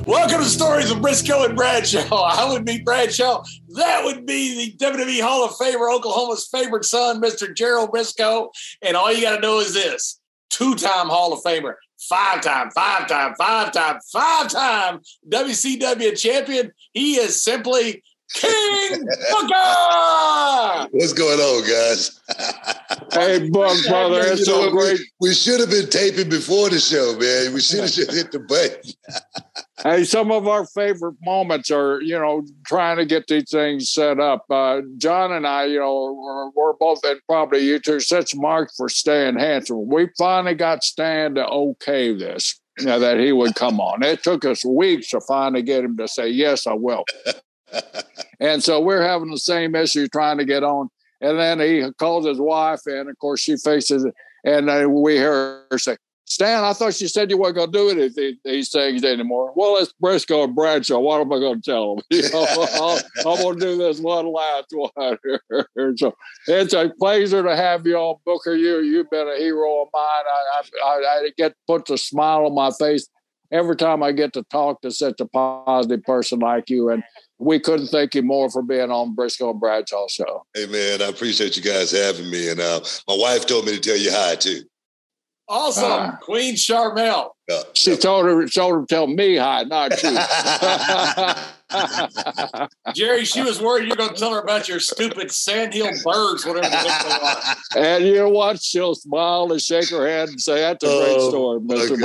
Welcome to Stories of Briscoe and Bradshaw. I would be Bradshaw. That would be the WWE Hall of Famer, Oklahoma's favorite son, Mr. Gerald Briscoe. And all you got to know is this: two-time Hall of Famer, five-time WCW champion. He is simply King Booker! What's going on, guys? Hey, Buck, brother, it's so great. We should have been taping before the show, man. We should have just hit the button. Hey, some of our favorite moments are, trying to get these things set up. John and I, we're both, and probably you two, such marks for Stan Hansen. We finally got Stan to okay this, that he would come on. It took us weeks to finally get him to say, yes, I will. And so we're having the same issue trying to get on. And then he calls his wife, and of course she faces it. And we hear her say, Stan, I thought you said you weren't going to do it if these things anymore. Well, it's Briscoe and Bradshaw. What am I going to tell them? I'm going to do this one last one. So it's a pleasure to have you on, Booker. You've been a hero of mine. I get puts a smile on my face every time I get to talk to such a positive person like you. And we couldn't thank you more for being on Briscoe and Bradshaw show. Hey, man, I appreciate you guys having me. And my wife told me to tell you hi, too. Awesome. Queen Sharmell. She told her to tell me hi, not you. Jerry, she was worried you're going to tell her about your stupid sandhill birds, whatever the heck they are. And you know what? She'll smile and shake her head and say, that's a great story, Mr.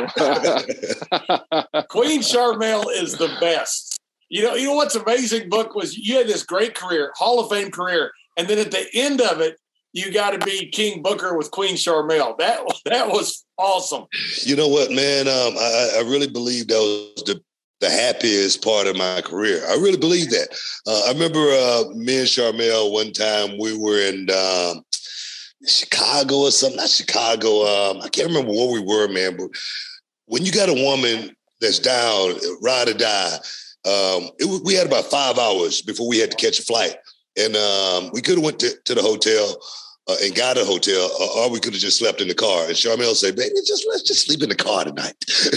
Briscoe. Queen Sharmell is the best. You know what's amazing, Book, was you had this great career, Hall of Fame career, and then at the end of it, you got to be King Booker with Queen Sharmell. That was awesome. You know what, man? I really believe that was the happiest part of my career. I really believe that. I remember me and Sharmell one time we were in Chicago or something. Not Chicago. I can't remember where we were, man. But when you got a woman that's down, ride or die, we had about 5 hours before we had to catch a flight. And we could have went to the hotel and got a hotel, or we could have just slept in the car. And Sharmell said, baby, let's just sleep in the car tonight.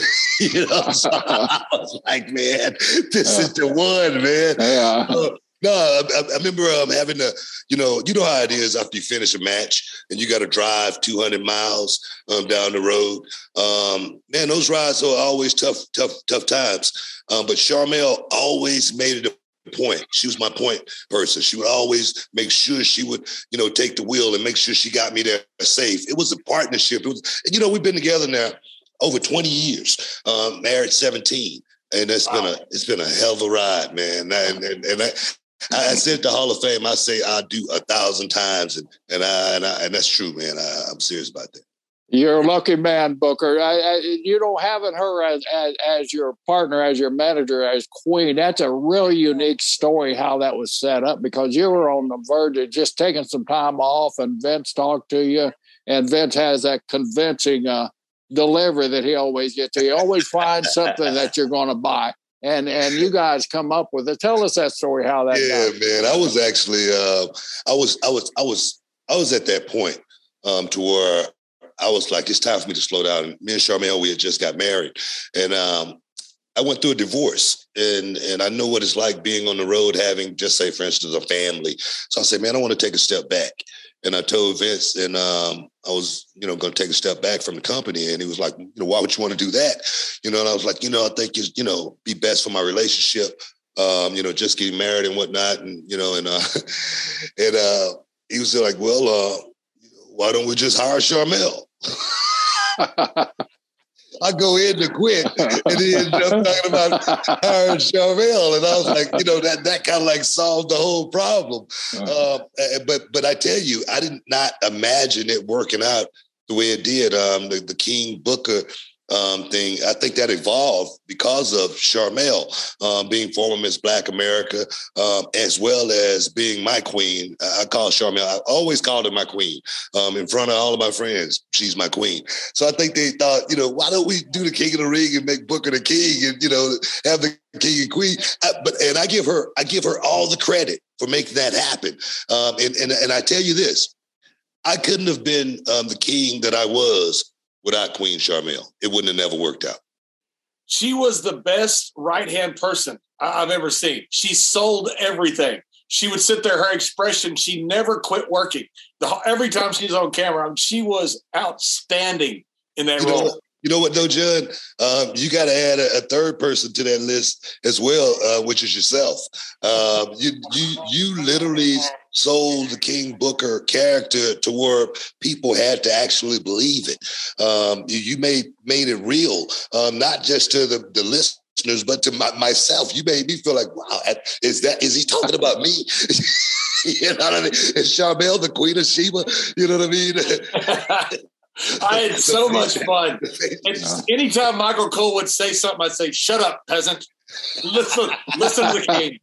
So I was like, man, this is the one, man. Yeah. I remember having to, you know how it is after you finish a match and you got to drive 200 miles down the road. Man, those rides are always tough times. But Sharmell always made it a point. She was my point person. She would always make sure she would, take the wheel and make sure she got me there safe. It was a partnership. It was, we've been together now over 20 years, married 17. And it's been a hell of a ride, man. And I said at the Hall of Fame, I say I do 1,000 times, and that's true, man. I'm serious about that. You're a lucky man, Booker. You don't having her as your partner, as your manager, as queen. That's a really unique story how that was set up, because you were on the verge of just taking some time off, and Vince talked to you, and Vince has that convincing delivery that he always gets to. He always finds something that you're going to buy. And you guys come up with it. Tell us that story, how that got. Man. I was actually I was at that point to where I was like, it's time for me to slow down. And me and Sharmell, we had just got married, and I went through a divorce, and I know what it's like being on the road, having, just say, for instance, a family. So I said, man, I want to take a step back. And I told Vince, and I was, going to take a step back from the company. And he was like, why would you want to do that? And I was like, I think it's, be best for my relationship, just getting married and whatnot. And, and he was like, well, why don't we just hire Sharmell? I go in to quit, and he ended up talking about hiring Sharmell, and I was like, that kind of like solved the whole problem. But I tell you, I did not imagine it working out the way it did. The King Booker thing, I think that evolved because of Sharmell being former Miss Black America, as well as being my queen. I call Sharmell, I always called her my queen in front of all of my friends. She's my queen. So I think they thought, why don't we do the King of the Ring and make Booker the king, and have the king and queen? And I give her all the credit for making that happen. And I tell you this, I couldn't have been the king that I was without Queen Sharmell. It wouldn't have never worked out. She was the best right-hand person I've ever seen. She sold everything. She would sit there, her expression, she never quit working. Every time she's on camera, she was outstanding in that role. You know what, though, John? You got to add a third person to that list as well, which is yourself. You literally sold the King Booker character to where people had to actually believe it. You made it real, not just to the listeners, but to myself. You made me feel like, wow, is he talking about me? You know what I mean? Is Sharmell the Queen of Sheba? You know what I mean? I had so much fun. And anytime Michael Cole would say something, I'd say, "Shut up, peasant. Listen to the king."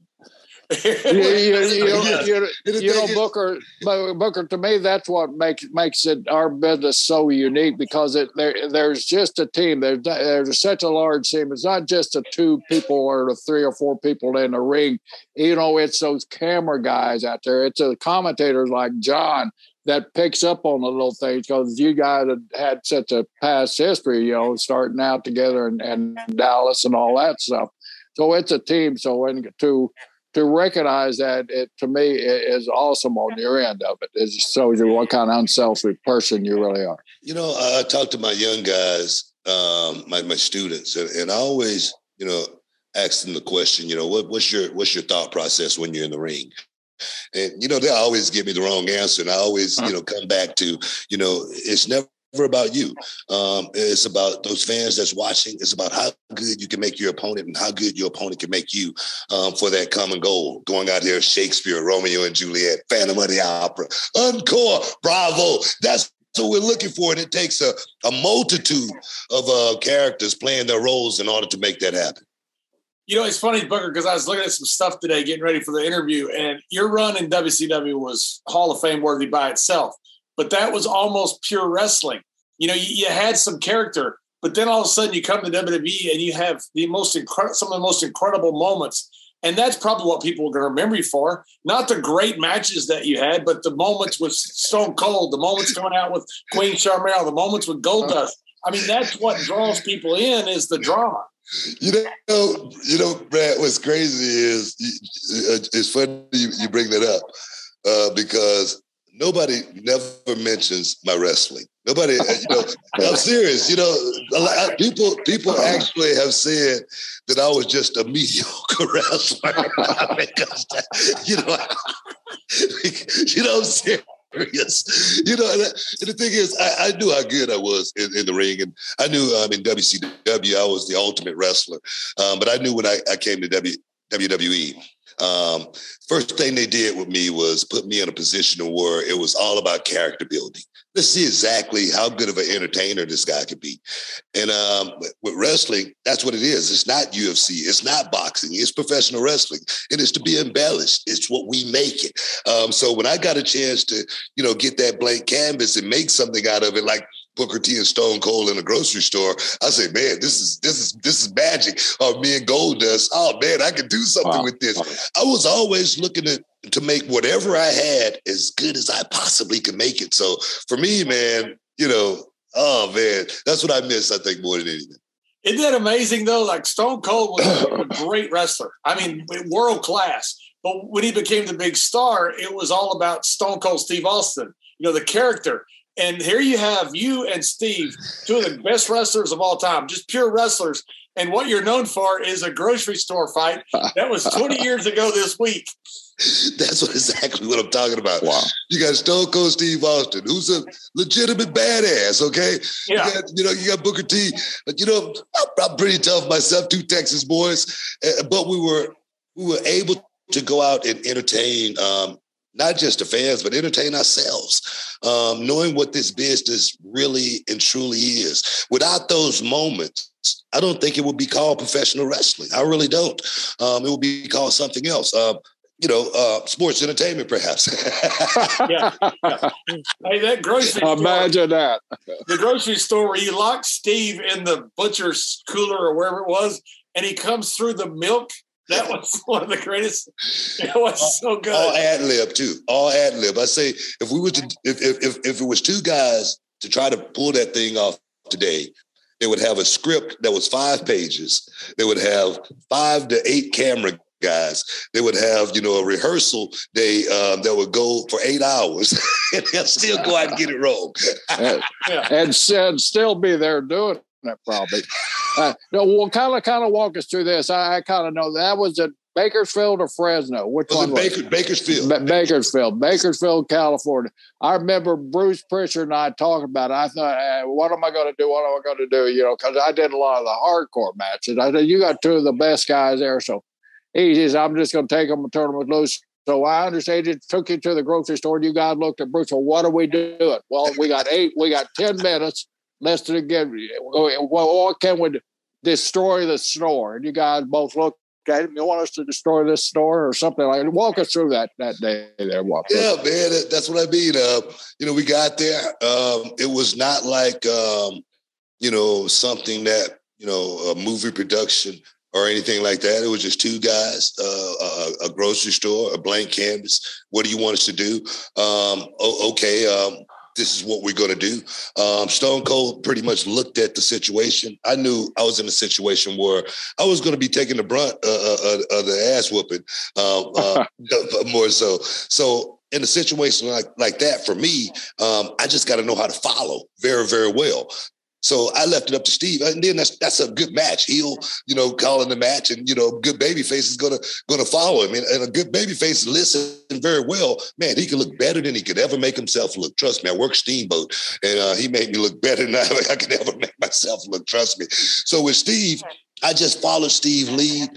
Booker. To me, that's what makes it our business so unique, because there's just a team. There's such a large team. It's not just the two people or the 3 or 4 people in the ring. It's those camera guys out there. It's the commentators like John that picks up on the little things, because you guys had such a past history, starting out together in Dallas and all that stuff. So it's a team. So to recognize that, it to me is awesome on your end of it. It just shows you what kind of unselfish person you really are. I talk to my young guys, my students, and I always, ask them the question, what's your thought process when you're in the ring? And, they always give me the wrong answer. And I always, come back to, it's never about you. It's about those fans that's watching. It's about how good you can make your opponent and how good your opponent can make you for that common goal. Going out there, Shakespeare, Romeo and Juliet, Phantom of the Opera, Encore, Bravo. That's what we're looking for. And it takes a multitude of characters playing their roles in order to make that happen. It's funny, Booker, because I was looking at some stuff today, getting ready for the interview, and your run in WCW was Hall of Fame worthy by itself. But that was almost pure wrestling. You had some character, but then all of a sudden you come to WWE and you have some of the most incredible moments. And that's probably what people are going to remember you for. Not the great matches that you had, but the moments with Stone Cold, the moments going out with Queen Sharmell, the moments with Goldust. I mean, that's what draws people in, is the drama. Brad, what's crazy is it's funny you bring that up because nobody never mentions my wrestling. Nobody, I'm serious. People actually have said that I was just a mediocre wrestler. I'm serious. And the thing is, I knew how good I was in the ring, and I knew in WCW I was the ultimate wrestler. But I knew when I came to WWE, first thing they did with me was put me in a position where it was all about character building. Let's see exactly how good of an entertainer this guy could be. And with wrestling, that's what it is. It's not UFC. It's not boxing. It's professional wrestling. And it's to be embellished. It's what we make it. So when I got a chance to, get that blank canvas and make something out of it, like Booker T and Stone Cold in a grocery store, I say, man, this is magic. Or me and Goldust, oh man, I can do something with this. I was always looking to make whatever I had as good as I possibly could make it. So for me, man, oh man, that's what I miss, I think, more than anything. Isn't that amazing though? Like Stone Cold was a great wrestler. I mean, world class. But when he became the big star, it was all about Stone Cold Steve Austin, the character. And here you have you and Steve, two of the best wrestlers of all time, just pure wrestlers. And what you're known for is a grocery store fight. That was 20 years ago this week. That's exactly what I'm talking about. Wow. You got Stone Cold Steve Austin, who's a legitimate badass, okay? Yeah. You got Booker T. But, I'm pretty tough myself, 2 Texas boys. But we were able to go out and entertain not just the fans, but entertain ourselves, knowing what this business really and truly is. Without those moments, I don't think it would be called professional wrestling. I really don't. It would be called something else. Sports entertainment, perhaps. Yeah. Hey, that grocery store. Imagine that. The grocery store where you lock Steve in the butcher's cooler or wherever it was, and he comes through the milk. That was one of the greatest. It was so good. All ad lib too. All ad lib. I say if we were to, if it was 2 guys to try to pull that thing off today, They would have a script that was 5 pages. They would have 5 to 8 camera guys. They would have, a rehearsal day that would go for 8 hours, and they'll still go out and get it wrong. and still be there doing it probably. No, well, kind of walk us through this. I kind of know that was at Bakersfield or Fresno. Which one was it? Bakersfield. Bakersfield, California. I remember Bruce Prichard and I talking about it. I thought, what am I going to do? What am I going to do? Because I did a lot of the hardcore matches. I said, you got 2 of the best guys there, so he says, I'm just going to take them and turn them loose. So I understand it took you to the grocery store and you guys looked at Bruce. Well, what are we doing? Well, we got 10 minutes. Let's do it again. What can we do? Destroy the store? And you guys both looked at him. You want us to destroy this store or something like that? Walk us through that day there. Yeah, man, that's what I mean. We got there. It was not like, something that, a movie production or anything like that. It was just 2 guys, a grocery store, a blank canvas. What do you want us to do? This is what we're going to do. Stone Cold pretty much looked at the situation. I knew I was in a situation where I was going to be taking the brunt of the ass whooping more so. So in a situation like that, for me, I just got to know how to follow very, very well. So I left it up to Steve, and then that's a good match. He'll, calling the match, and good babyface is gonna follow him, and a good babyface listen very well. Man, he can look better than he could ever make himself look. Trust me, I worked Steamboat, and he made me look better than I could ever make myself look. Trust me. So with Steve, I just followed Steve's lead.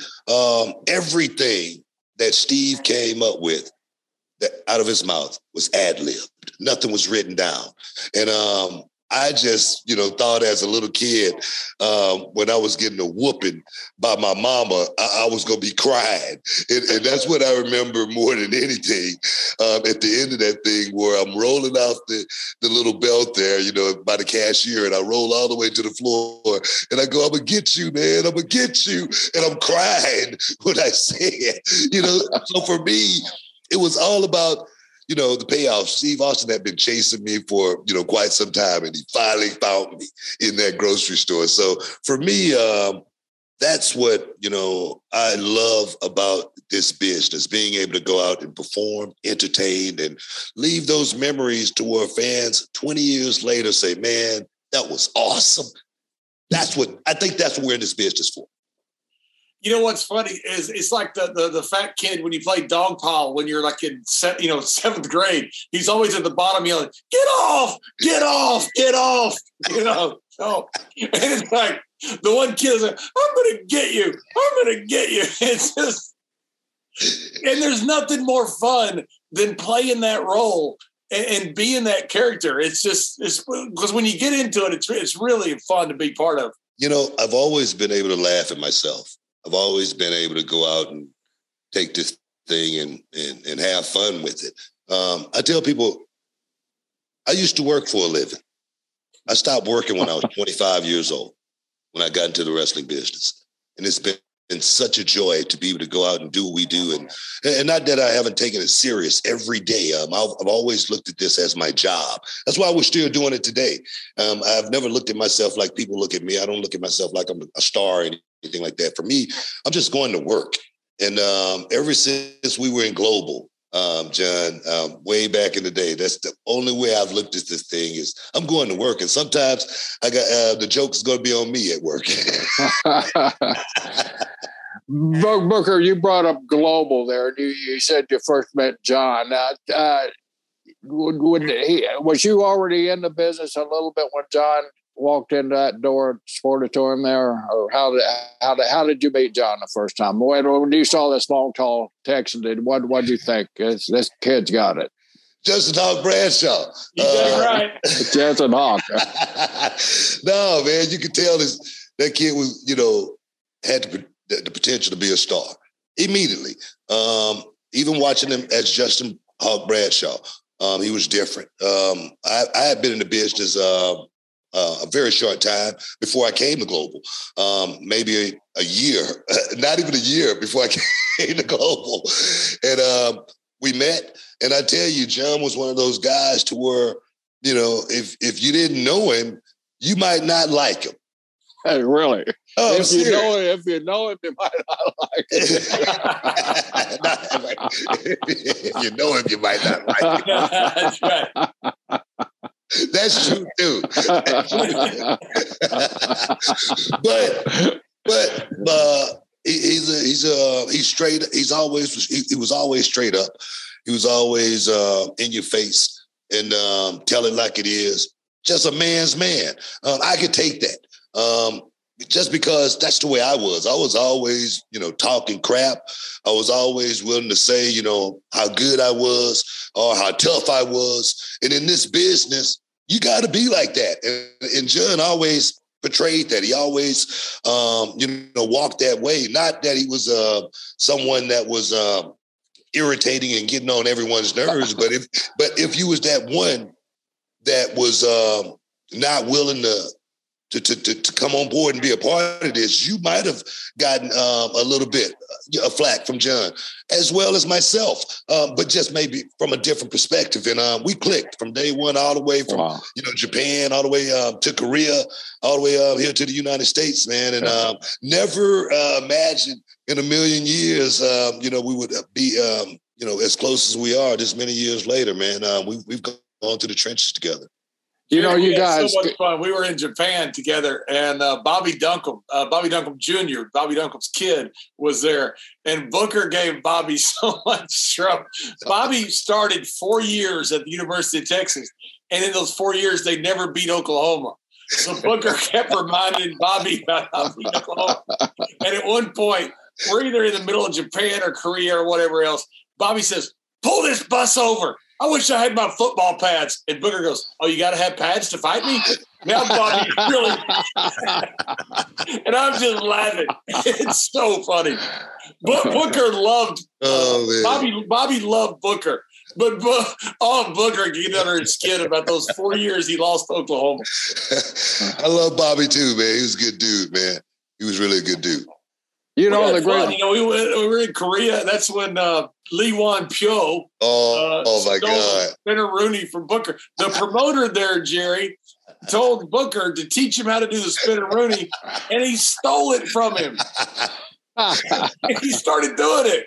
Everything that Steve came up with out of his mouth was ad-libbed. Nothing was written down, and I just, thought as a little kid, when I was getting a whooping by my mama, I was going to be crying. And that's what I remember more than anything. At the end of that thing where I'm rolling off the little belt there, by the cashier, and I roll all the way to the floor, and I go, I'm going to get you, man. I'm going to get you. And I'm crying when I say it. So for me, it was all about, the payoff. Steve Austin had been chasing me for, quite some time, and he finally found me in that grocery store. So for me, that's what, I love about this business, being able to go out and perform, entertain, and leave those memories to where fans 20 years later say, man, that was awesome. I think that's what we're in this business for. You know what's funny is it's like the fat kid when you play dog pile when you're like in 7th grade. He's always at the bottom yelling, "Get off! Get off! Get off!" So and it's like the one kid is like, "I'm gonna get you! I'm gonna get you!" It's just, and there's nothing more fun than playing that role and being that character. It's because when you get into it, it's really fun to be part of. I've always been able to laugh at myself. I've always been able to go out and take this thing and have fun with it. I tell people, I used to work for a living. I stopped working when I was 25 years old, when I got into the wrestling business. And it's been such a joy to be able to go out and do what we do. And not that I haven't taken it serious every day. I've always looked at this as my job. That's why we're still doing it today. I've never looked at myself like people look at me. I don't look at myself like I'm a star or anything like that. For me, I'm just going to work. And ever since we were in Global, John, way back in the day, that's the only way I've looked at this thing is I'm going to work. And sometimes I got the joke's going to be on me at work. Booker, you brought up Global there. You said you first met John. Was you already in the business a little bit when John walked into that door at Sportatorium there, or how did you meet John the first time? When you saw this long, tall Texan, what did you think? This kid's got it. Justin Hawk Bradshaw. You did right. Justin Hawk. No, man, you could tell that kid was, had the potential to be a star immediately. Even watching him as Justin Hawk Bradshaw, he was different. I had been in the business a very short time before I came to Global, maybe a year, not even a year before I came to Global. And we met, and I tell you, John was one of those guys to where, if you didn't know him, you might not like him. Really? Oh, if you know him, you might not like it. If you know him, you might not like it. That's right. That's true too. but he's straight. He was always straight up. He was always in your face and tell it like it is. Just a man's man. I could take that. Just because that's the way I was. I was always, talking crap. I was always willing to say, how good I was or how tough I was. And in this business, you got to be like that. And John always portrayed that. He always, walked that way. Not that he was someone that was irritating and getting on everyone's nerves, but if you was that one that was not willing to come on board and be a part of this, you might have gotten a little bit of flack from John, as well as myself, but just maybe from a different perspective. And we clicked from day one, all the way from Japan, all the way to Korea, all the way here to the United States, man. And never imagined in a million years, we would be, as close as we are this many years later, man. We've gone to the trenches together. You guys. So much fun. We were in Japan together, and Bobby Duncombe Jr., Bobby Duncombe's kid, was there, and Booker gave Bobby so much trouble. Bobby started 4 years at the University of Texas, and in those 4 years, they never beat Oklahoma. So Booker kept reminding Bobby about how to beat Oklahoma. And at one point, we're either in the middle of Japan or Korea or whatever else. Bobby says, "Pull this bus over. I wish I had my football pads." And Booker goes, "Oh, you got to have pads to fight me?" Now Bobby really, and I'm just laughing. It's so funny. But Booker loved Bobby loved Booker, but Booker getting under his skin about those 4 years he lost to Oklahoma. I love Bobby too, man. He was a good dude, man. He was really a good dude. We were in Korea. That's when Lee Wan Pyo. Oh my God! Spinner Rooney from Booker. The promoter there, Jerry, told Booker to teach him how to do the spinner Rooney, and he stole it from him. He started doing it.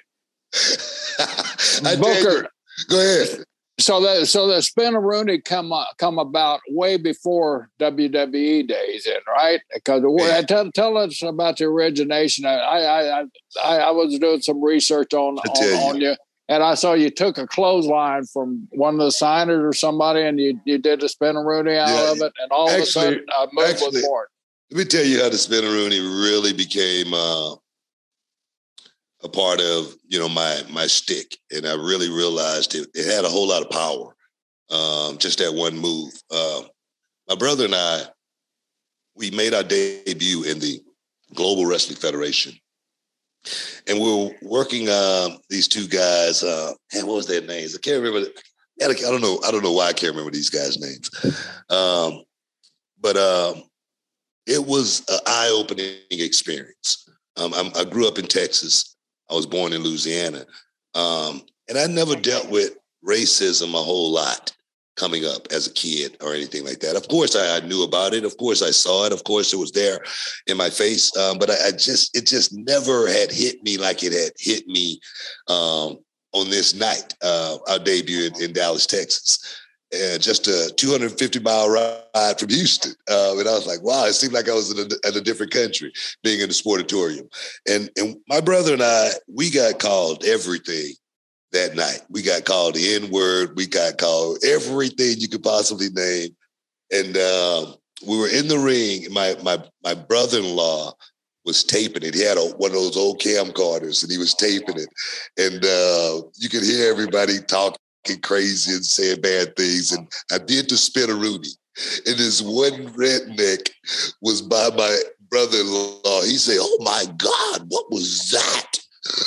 Booker, go ahead. So the spinner Rooney come about way before WWE days, right? Because tell us about the origination. I was doing some research on you, and I saw you took a clothesline from one of the signers or somebody, and you did the spinner Rooney out of it, and all of a sudden a move was born. Let me tell you how the spinner Rooney really became a part of, my shtick. And I really realized it had a whole lot of power. Just that one move. My brother and I, we made our debut in the Global Wrestling Federation. And we were working these two guys. What was their names? I can't remember. I don't know why I can't remember these guys' names. But it was an eye-opening experience. I grew up in Texas. I was born in Louisiana. And I never dealt with racism a whole lot coming up as a kid or anything like that. Of course, I knew about it. Of course, I saw it. Of course, it was there in my face. But it just never had hit me like it had hit me on this night, our debut in Dallas, Texas. And just a 250-mile ride from Houston. And I was like, wow, it seemed like I was in a different country, being in the Sportatorium. And my brother and I, we got called everything that night. We got called the N-word. We got called everything you could possibly name. And we were in the ring. My brother-in-law was taping it. He had one of those old camcorders, and he was taping it. And you could hear everybody talking crazy and saying bad things. And I did the spinner Rooney. And this one redneck was by my brother-in-law. He said, "Oh my God, what was that?"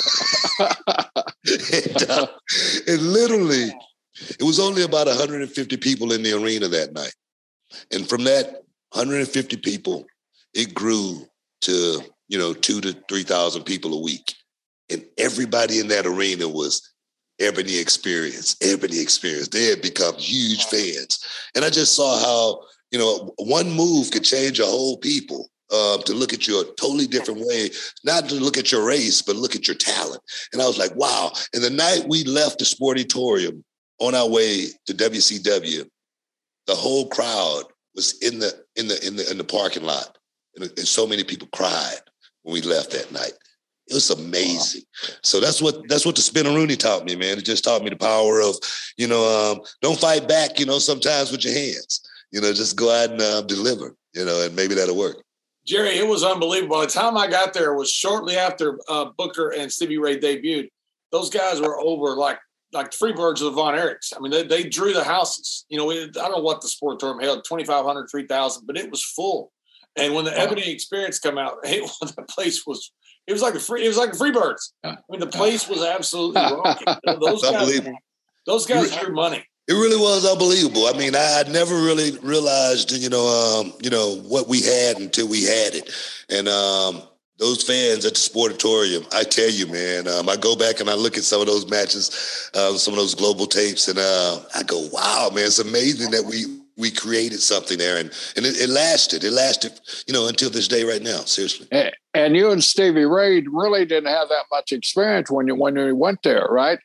and literally, it was only about 150 people in the arena that night. And from that 150 people, it grew to, 2,000 to 3,000 people a week. And everybody in that arena was Ebony Experience. They had become huge fans. And I just saw how, one move could change a whole people. to look at you a totally different way, not to look at your race, but look at your talent. And I was like, wow. And the night we left the Sportatorium on our way to WCW, the whole crowd was in the parking lot. And so many people cried when we left that night. It was amazing. Wow. So that's what the Spinaroonie taught me, man. It just taught me the power of, don't fight back, sometimes with your hands. Just go out and deliver, and maybe that'll work. Jerry, it was unbelievable. By the time I got there, it was shortly after Booker and Stevie Ray debuted. Those guys were over like Freebirds of the Von Erichs. I mean, they drew the houses. I don't know what the Sportatorium held, 2,500, 3,000, but it was full. And when the Ebony Experience come out, the place was. It was like the Freebirds. I mean, the place was absolutely rocking. Those guys drew money. It really was unbelievable. I mean, I never really realized, what we had until we had it. And those fans at the Sportatorium, I tell you, man, I go back and I look at some of those matches, some of those global tapes, and I go, wow, man, it's amazing that we created something there, and it lasted. It lasted, until this day right now, seriously. And you and Stevie Ray really didn't have that much experience when you went there, right?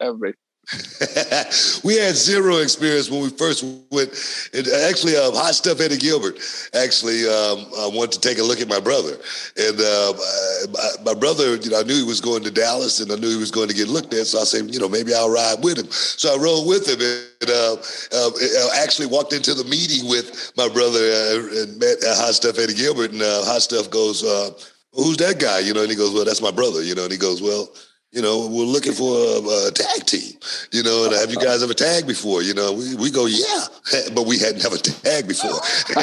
We had zero experience when we first went. Actually, Hot Stuff Eddie Gilbert actually wanted to take a look at my brother. And my brother, I knew he was going to Dallas, and I knew he was going to get looked at. So I said, maybe I'll ride with him. So I rode with him and actually walked into the meeting with my brother and met Hot Stuff Eddie Gilbert. And Hot Stuff goes, who's that guy? And he goes, well, that's my brother. And he goes, well, we're looking for a tag team, and have you guys ever tagged before? We go, yeah, but we had never tagged before.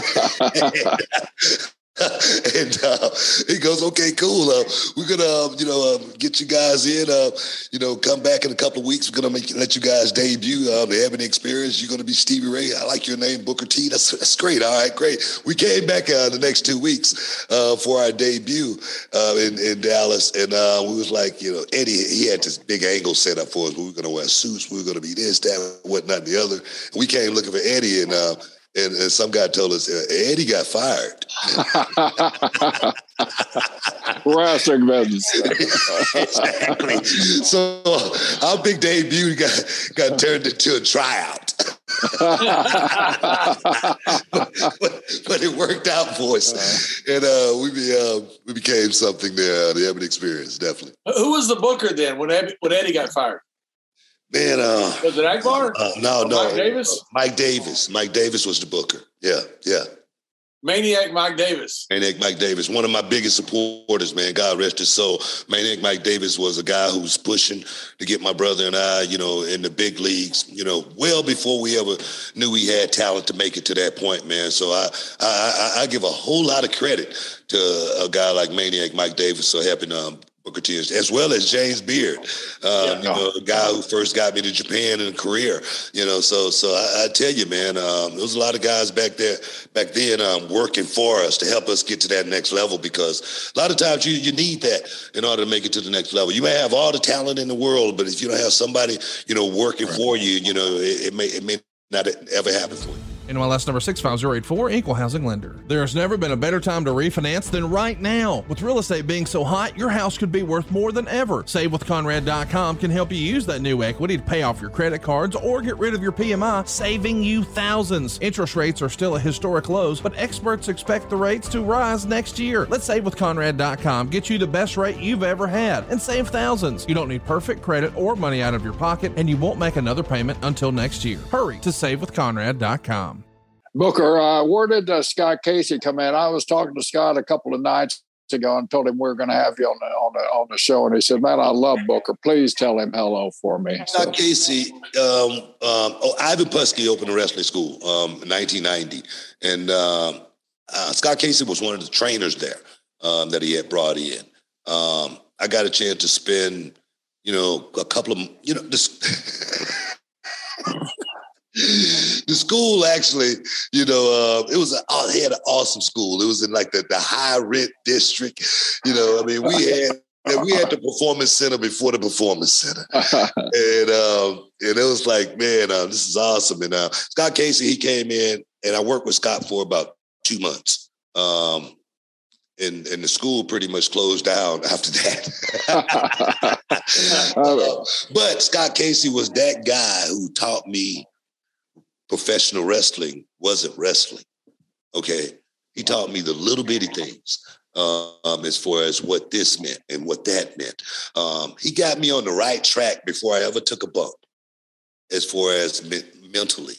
And he goes, okay, cool. We're going to, get you guys in, come back in a couple of weeks. We're going to let you guys debut the Ebony Experience. You're going to be Stevie Ray. I like your name, Booker T. That's great. All right, great. We came back the next 2 weeks for our debut in Dallas. And we was like, Eddie, he had this big angle set up for us. We were going to wear suits. We were going to be this, that, whatnot, and the other. And we came looking for Eddie, and some guy told us, Eddie got fired. Wrestling business. Exactly. So our big debut got turned into a tryout. but it worked out for us. And we became something there, the Ebony Experience, definitely. Who was the booker then when Eddie got fired? Man, was it Akbar? No. Mike Davis? Mike Davis. Mike Davis was the booker. Yeah. Maniac Mike Davis. Maniac Mike Davis, one of my biggest supporters, man. God rest his soul. Maniac Mike Davis was a guy who was pushing to get my brother and I, in the big leagues, well before we ever knew we had talent to make it to that point, man. So I give a whole lot of credit to a guy like Maniac Mike Davis for helping Booker T, as well as James Beard, a guy who first got me to Japan in a career, so I tell you, man, there was a lot of guys back then working for us to help us get to that next level, because a lot of times you need that in order to make it to the next level. You may have all the talent in the world, but if you don't have somebody, working for you, it may not ever happen for you. NMLS number 65084, Equal Housing Lender. There's never been a better time to refinance than right now. With real estate being so hot, your house could be worth more than ever. SaveWithConrad.com can help you use that new equity to pay off your credit cards or get rid of your PMI, saving you thousands. Interest rates are still at historic lows, but experts expect the rates to rise next year. Let SaveWithConrad.com get you the best rate you've ever had and save thousands. You don't need perfect credit or money out of your pocket, and you won't make another payment until next year. Hurry to SaveWithConrad.com. Booker, where did Scott Casey come in? I was talking to Scott a couple of nights ago and told him we were going to have you on the show, and he said, "Man, I love Booker. Please tell him hello for me." Scott Casey, Ivan Putski opened a wrestling school in 1990, and Scott Casey was one of the trainers there that he had brought in. I got a chance to spend, a couple of, this. The school actually, it he had an awesome school. It was in like the high rent district. We had the Performance Center before the Performance Center. And it was like, man, this is awesome. And Scott Casey, he came in, and I worked with Scott for about 2 months. and the school pretty much closed down after that. But Scott Casey was that guy who taught me professional wrestling wasn't wrestling. Okay. He taught me the little bitty things as far as what this meant and what that meant. He got me on the right track before I ever took a bump as far as mentally.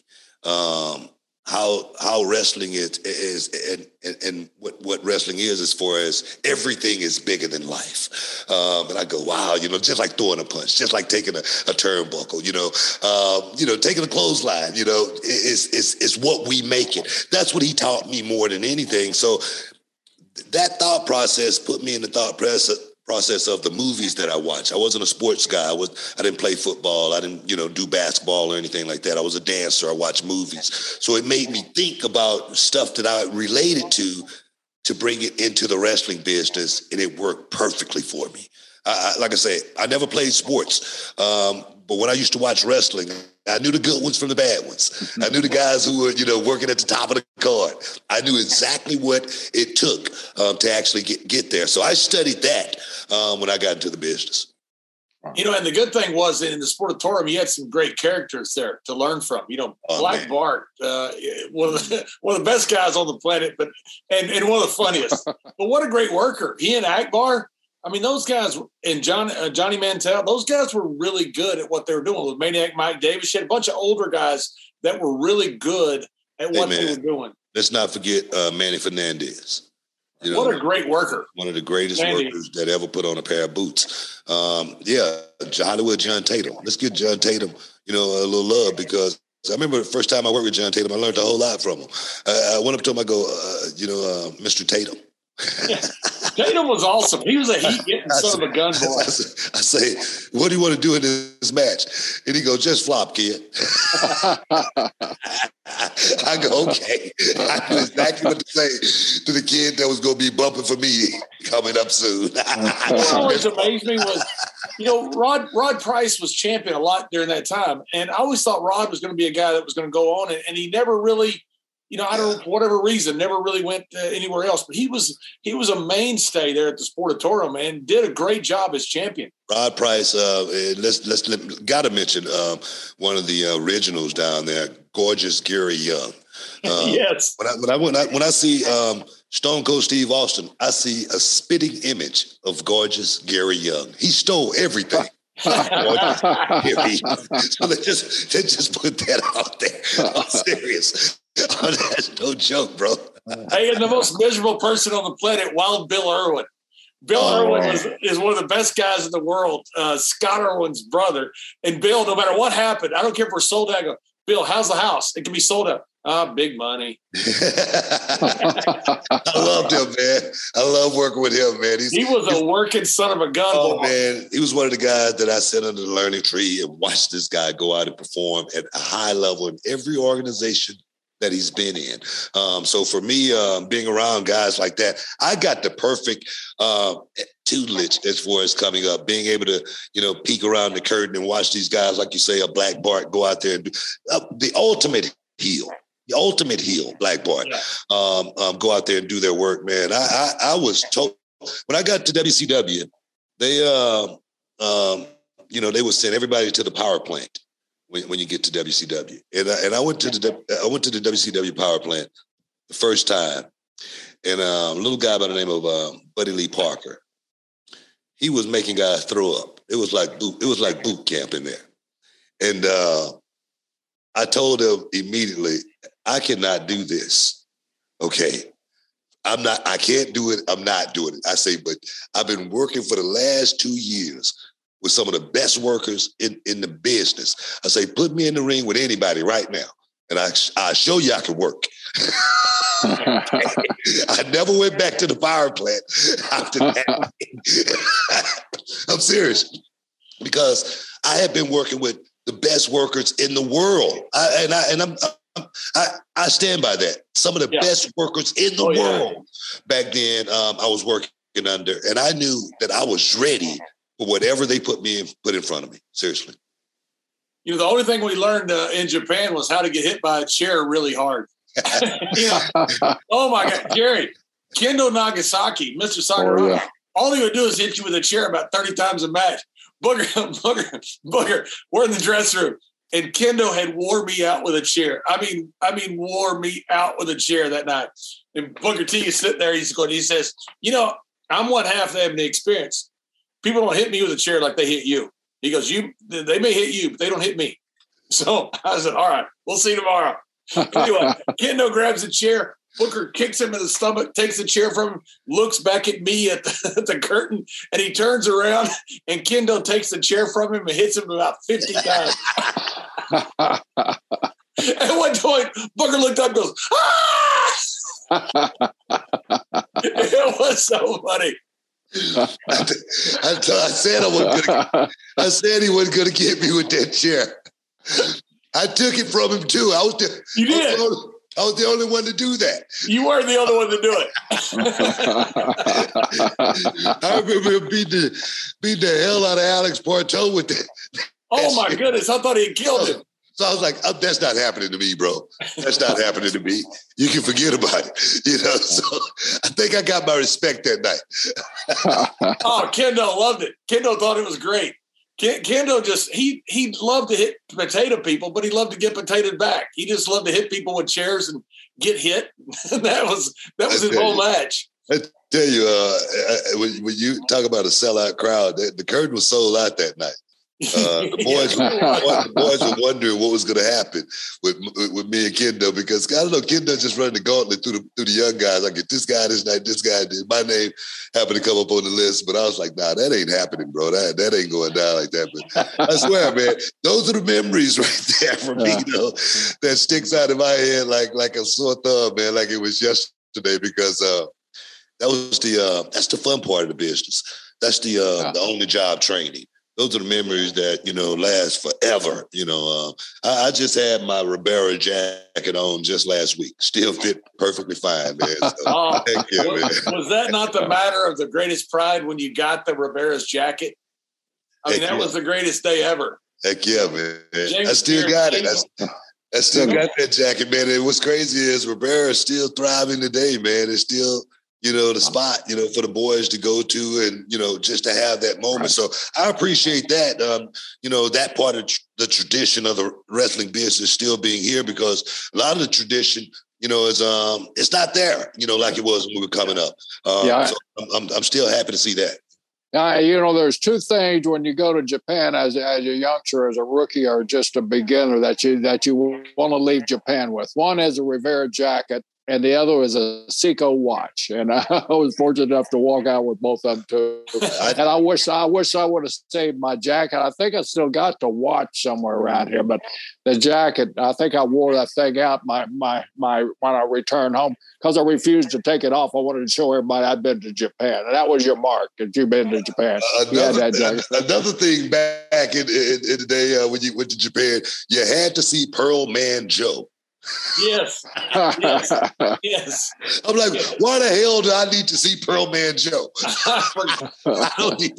How wrestling is and what wrestling is as far as everything is bigger than life. And I go, wow, just like throwing a punch, just like taking a turnbuckle, taking a clothesline, it's what we make it. That's what he taught me more than anything. So that thought process put me in the thought process of the movies that I watch. I wasn't a sports guy. I didn't play football. I didn't, do basketball or anything like that. I was a dancer. I watched movies. So it made me think about stuff that I related to bring it into the wrestling business, and it worked perfectly for me. Like I say, I never played sports, but when I used to watch wrestling, I knew the good ones from the bad ones. I knew the guys who were, working at the top of the card. I knew exactly what it took to actually get there. So I studied that when I got into the business. And the good thing was in the Sportatorium, you had some great characters there to learn from. Black Bart, one of the best guys on the planet, and one of the funniest. But what a great worker. He and Akbar. I mean, those guys and Johnny Mantell, those guys were really good at what they were doing. With Maniac Mike Davis, you had a bunch of older guys that were really good at what they were doing. Let's not forget Manny Fernandez. What a great worker. One of the greatest workers that ever put on a pair of boots. Hollywood John Tatum. Let's give John Tatum, a little love, because I remember the first time I worked with John Tatum, I learned a whole lot from him. I went up to him, I go, Mr. Tatum. Yeah. Tatum was awesome. He was a heat-getting son of a gun boy. I say, what do you want to do in this match? And he goes, just flop, kid. I go, okay. I knew exactly what to say to the kid that was going to be bumping for me coming up soon. What always amazed me was, Rod Price was champion a lot during that time. And I always thought Rod was going to be a guy that was going to go on, and he never really, I don't know, for whatever reason, never really went anywhere else. But he was a mainstay there at the Sportatorium, and did a great job as champion. Rod Price, got to mention one of the originals down there, Gorgeous Gary Young. Yes. When I see Stone Cold Steve Austin, I see a spitting image of Gorgeous Gary Young. He stole everything. So they just put that out there. I'm serious. That's no joke, bro. Hey, and the most miserable person on the planet, Wild Bill Irwin. Bill Irwin is one of the best guys in the world, Scott Irwin's brother. And Bill, no matter what happened, I don't care if we're sold out, I go, Bill, how's the house? It can be sold out. Big money. I loved him, man. I love working with him, man. He was a working son of a gun. Oh, man. He was one of the guys that I sat under the learning tree and watched this guy go out and perform at a high level in every organization that he's been in. So for me, being around guys like that, I got the perfect tutelage as far as coming up, being able to, peek around the curtain and watch these guys, like you say, a Black Bart go out there and do the ultimate heel, Black Bart, go out there and do their work, man. I was told when I got to WCW, they, they would send everybody to the power plant when you get to WCW. And I went to the WCW power plant the first time. And a little guy by the name of Buddy Lee Parker, he was making guys throw up. It was like boot camp in there. And I told him immediately, I cannot do this. Okay. I can't do it. I'm not doing it. I say, but I've been working for the last 2 years with some of the best workers in the business. I say, put me in the ring with anybody right now, and I'll show you I can work. I never went back to the power plant after that. I'm serious, because I have been working with the best workers in the world, I stand by that. Some of the best workers in the world. Back then, I was working under, and I knew that I was ready for whatever they put in front of me. Seriously. The only thing we learned in Japan was how to get hit by a chair really hard. Oh my God, Jerry, Kendo Nagasaki, Mr. Sakuraba. Oh, yeah. All he would do is hit you with a chair about 30 times a match. Booger, we're in the dressing room. And Kendo had wore me out with a chair. I mean, wore me out with a chair that night. And Booker T is sitting there. He says, I'm one half of the experience. People don't hit me with a chair like they hit you. He goes, they may hit you, but they don't hit me. So I said, all right, we'll see tomorrow. Anyway, Kendo grabs a chair. Booker kicks him in the stomach, takes the chair from him, looks back at me at the curtain, and he turns around, and Kendo takes the chair from him and hits him about 50 times. At one point, Booker looked up and goes, ah! It was so funny. I said he wasn't going to get me with that chair. I took it from him too. You did. I was the only one to do that. You weren't the only one to do it. I remember beating the hell out of Alex Porto with that. Oh my goodness! I thought he had killed him. So I was like, oh, "That's not happening to me, bro. That's not happening to me. You can forget about it." So I think I got my respect that night. Oh, Kendo loved it. Kendo thought it was great. Kendo he loved to hit potato people, but he loved to get potatoed back. He just loved to hit people with chairs and get hit. that was his whole match. I tell you, when you talk about a sellout crowd, the curtain was sold out that night. The boys were wondering what was going to happen with me and Kendo, because I don't know, Kendo just running the gauntlet through the young guys. I get this guy this night, this guy did. My name happened to come up on the list, but I was like, nah, that ain't happening, bro. That ain't going down like that. But I swear, man, those are the memories right there for me, that sticks out in my head like a sore thumb, man, like it was yesterday, because that's the fun part of the business. That's the only job training. Those are the memories that, last forever. I just had my Ribera jacket on just last week. Still fit perfectly fine, man. So, thank you, man. Was that not the matter of the greatest pride when you got the Ribera's jacket? I mean, that was the greatest day ever. Heck yeah, man. I still got it. I still got that jacket, man. And what's crazy is Ribera is still thriving today, man. It's still the spot, for the boys to go to and, just to have that moment. Right. So I appreciate that, that part of the tradition of the wrestling business still being here, because a lot of the tradition, is it's not there, like it was when we were coming up. So I'm still happy to see that. There's two things when you go to Japan as a youngster, as a rookie, or just a beginner that you want to leave Japan with. One is a Rivera jacket, and the other is a Seiko watch. And I was fortunate enough to walk out with both of them too. And I wish I would have saved my jacket. I think I still got the watch somewhere around here, but the jacket, I think I wore that thing out my when I returned home, because I refused to take it off. I wanted to show everybody I'd been to Japan. And that was your mark, that you've been to Japan. Another thing back in the day when you went to Japan, you had to see Pearl Man Joe. Yes. Yes. I'm like, why the hell do I need to see Pearl Man Joe? I don't need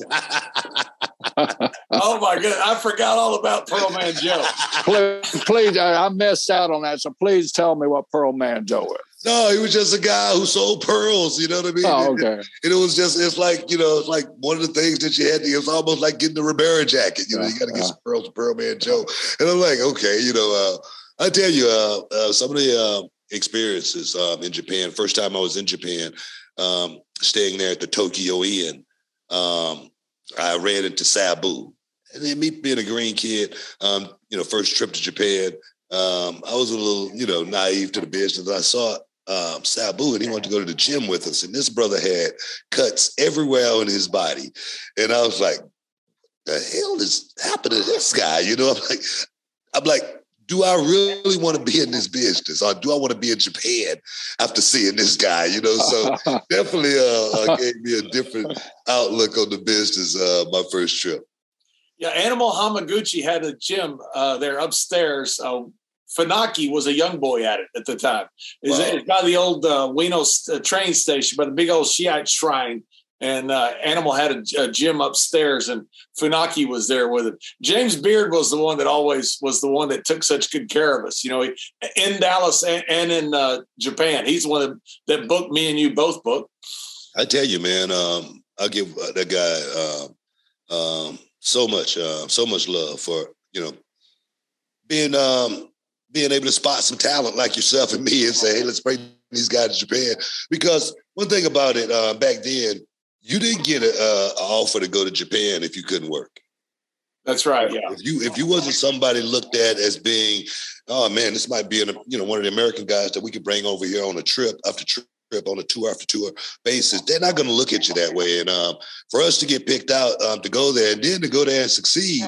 Oh my goodness, I forgot all about Pearl Man Joe. Please, I missed out on that, so please tell me what Pearl Man Joe is. No, he was just a guy who sold pearls, you know what I mean? Oh, okay. And it was just, it's like one of the things that you had to, it was almost like getting the Ribera jacket, you got to get some pearls from Pearl Man Joe. And I'm like, okay, I tell you, some of the experiences in Japan. First time I was in Japan, staying there at the Tokyo Inn, I ran into Sabu. And then me being a green kid, first trip to Japan, I was a little, naive to the business. I saw Sabu, and he wanted to go to the gym with us. And this brother had cuts everywhere on his body. And I was like, the hell is happening to this guy? I'm like, do I really want to be in this business, or do I want to be in Japan after seeing this guy? So definitely gave me a different outlook on the business my first trip. Yeah, Animal Hamaguchi had a gym there upstairs. Funaki was a young boy at it at the time. It's by the old Ueno train station, by the big old Shiite shrine. and Animal had a gym upstairs, and Funaki was there with him. James Beard was the one that always was the one that took such good care of us, in Dallas and in Japan. He's the one that booked me and you both booked. I tell you, man, I'll give that guy so much love for, being able to spot some talent like yourself and me and say, hey, let's bring these guys to Japan. Because one thing about it, back then, you didn't get an offer to go to Japan if you couldn't work. That's right. Yeah. If you wasn't somebody looked at as being, oh man, this might be one of the American guys that we could bring over here on a trip after trip, on a tour after tour basis, they're not going to look at you that way. And for us to get picked out to go there and then to go there and succeed,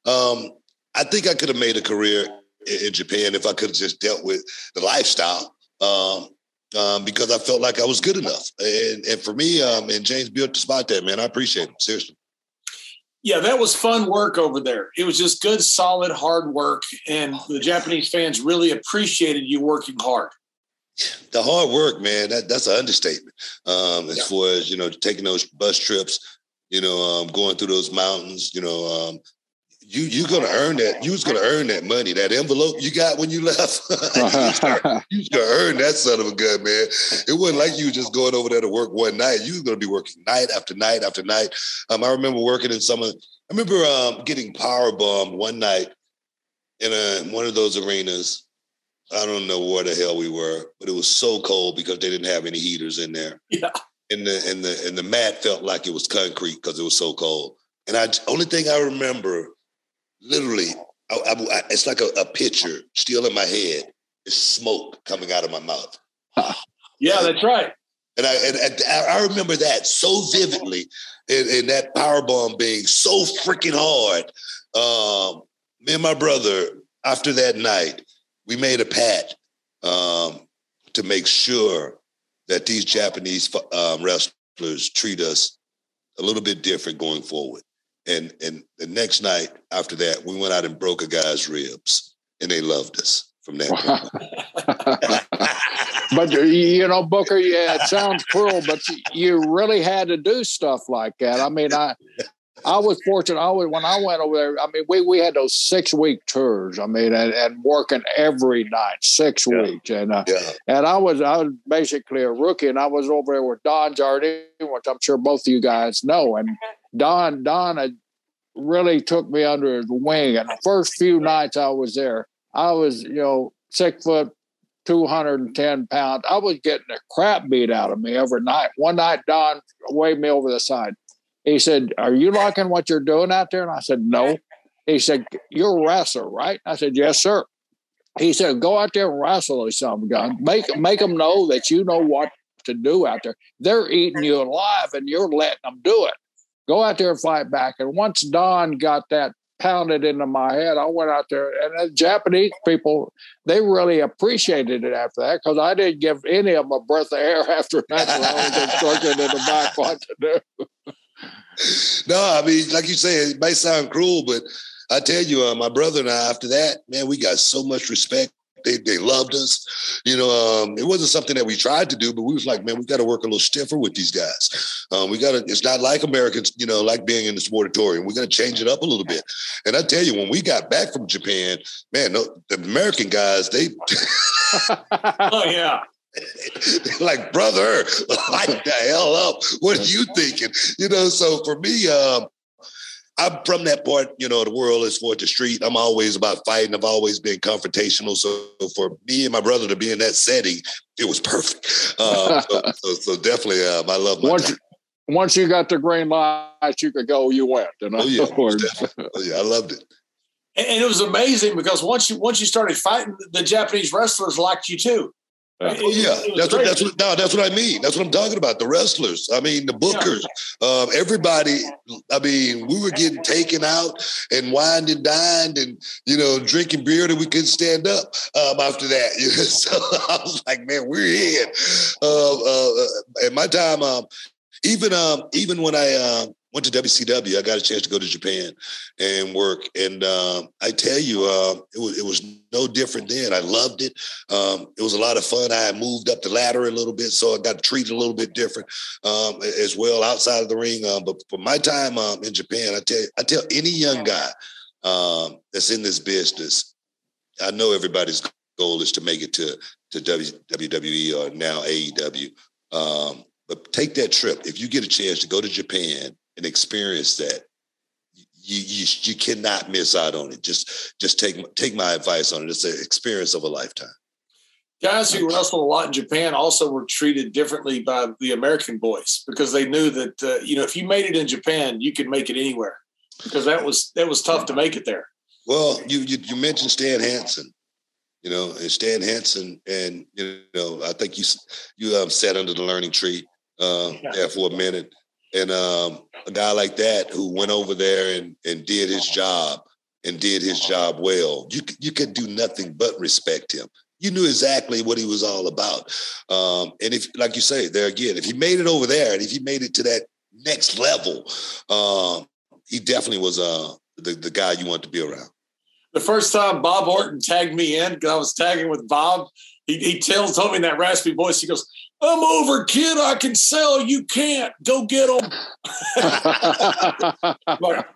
I think I could have made a career in Japan if I could have just dealt with the lifestyle. Because I felt like I was good enough. And for me, and James Beard to spot that, man, I appreciate it. Seriously. Yeah, that was fun work over there. It was just good, solid, hard work. And the Japanese fans really appreciated you working hard. The hard work, man, that's an understatement. As far as, taking those bus trips, going through those mountains, you're going to earn that. You was going to earn that money, that envelope you got when you left. You was going to earn that son of a gun, man. It wasn't like you were just going over there to work one night. You was going to be working night after night after night. I remember working in I remember getting power bombed one night in one of those arenas. I don't know where the hell we were, but it was so cold because they didn't have any heaters in there. Yeah. And the mat felt like it was concrete because it was so cold. And only thing I remember, literally, it's like a picture still in my head. It's smoke coming out of my mouth. Yeah, that's right. And I remember that so vividly, and that power bomb being so freaking hard. Me and my brother, after that night, we made a pact to make sure that these Japanese wrestlers treat us a little bit different going forward. And the next night after that, we went out and broke a guy's ribs, and they loved us from that point. But, Booker, yeah, it sounds cruel, but you really had to do stuff like that. I mean, I was fortunate. When I went over there, I mean, we had those 6-week tours. I mean, and working every night, 6 weeks, and I was basically a rookie, and I was over there with Don Jardine, which I'm sure both of you guys know, and Don had really took me under his wing. And the first few nights I was there, I was 6 foot, 210 pounds. I was getting the crap beat out of me every night. One night, Don waved me over the side. He said, "Are you liking what you're doing out there?" And I said, "No." He said, "You're a wrestler, right?" I said, "Yes, sir." He said, "Go out there and wrestle or something, gun. Make them know that you know what to do out there. They're eating you alive, and you're letting them do it. Go out there and fight back." And once Don got that pounded into my head, I went out there, and the Japanese people, they really appreciated it after that, because I didn't give any of them a breath of air after that. So I was instructed in the back what to do. No, I mean, like you say, it might sound cruel, but I tell you, my brother and I, after that, man, we got so much respect. They loved us. It wasn't something that we tried to do, but we was like, man, we got to work a little stiffer with these guys. It's not like Americans, like being in the sportatorium. We got to change it up a little bit. And I tell you, when we got back from Japan, man, the American guys, they. Oh, yeah. Like, brother, light the hell up. What are you thinking? So for me, I'm from that part, of the world as far as the street. I'm always about fighting. I've always been confrontational. So for me and my brother to be in that setting, it was perfect. So definitely, I love my time. Once you got the green light, you could go, you went. Oh, yeah. Oh, yeah, I loved it. And it was amazing because once you started fighting, the Japanese wrestlers liked you too. Oh yeah, that's what I mean. That's what I'm talking about. The wrestlers, I mean, the bookers, everybody. I mean, we were getting taken out and wined and dined and drinking beer that we couldn't stand up after that. So I was like, man, we're in. At my time, even when went to WCW. I got a chance to go to Japan and work. And I tell you, it was no different then. I loved it. It was a lot of fun. I had moved up the ladder a little bit, so I got treated a little bit different as well outside of the ring. But for my time in Japan, I tell any young guy that's in this business, I know everybody's goal is to make it to WWE or now AEW. But take that trip. If you get a chance to go to Japan and experience that, you cannot miss out on it. Just take my advice on it. It's an experience of a lifetime. Guys who wrestled a lot in Japan also were treated differently by the American boys because they knew that if you made it in Japan, you could make it anywhere because that was tough to make it there. Well, you mentioned Stan Hansen, and Stan Hansen, and I think you sat under the learning tree there for a minute. And a guy like that who went over there and did his job and did his job well, you could do nothing but respect him. You knew exactly what he was all about. And if, like you say, there again, if he made it over there and if he made it to that next level, he definitely was the guy you want to be around. The first time Bob Orton tagged me in, because I was tagging with Bob, he told me in that raspy voice, he goes, "I'm over, kid. I can sell. You can't. Go get them." Like,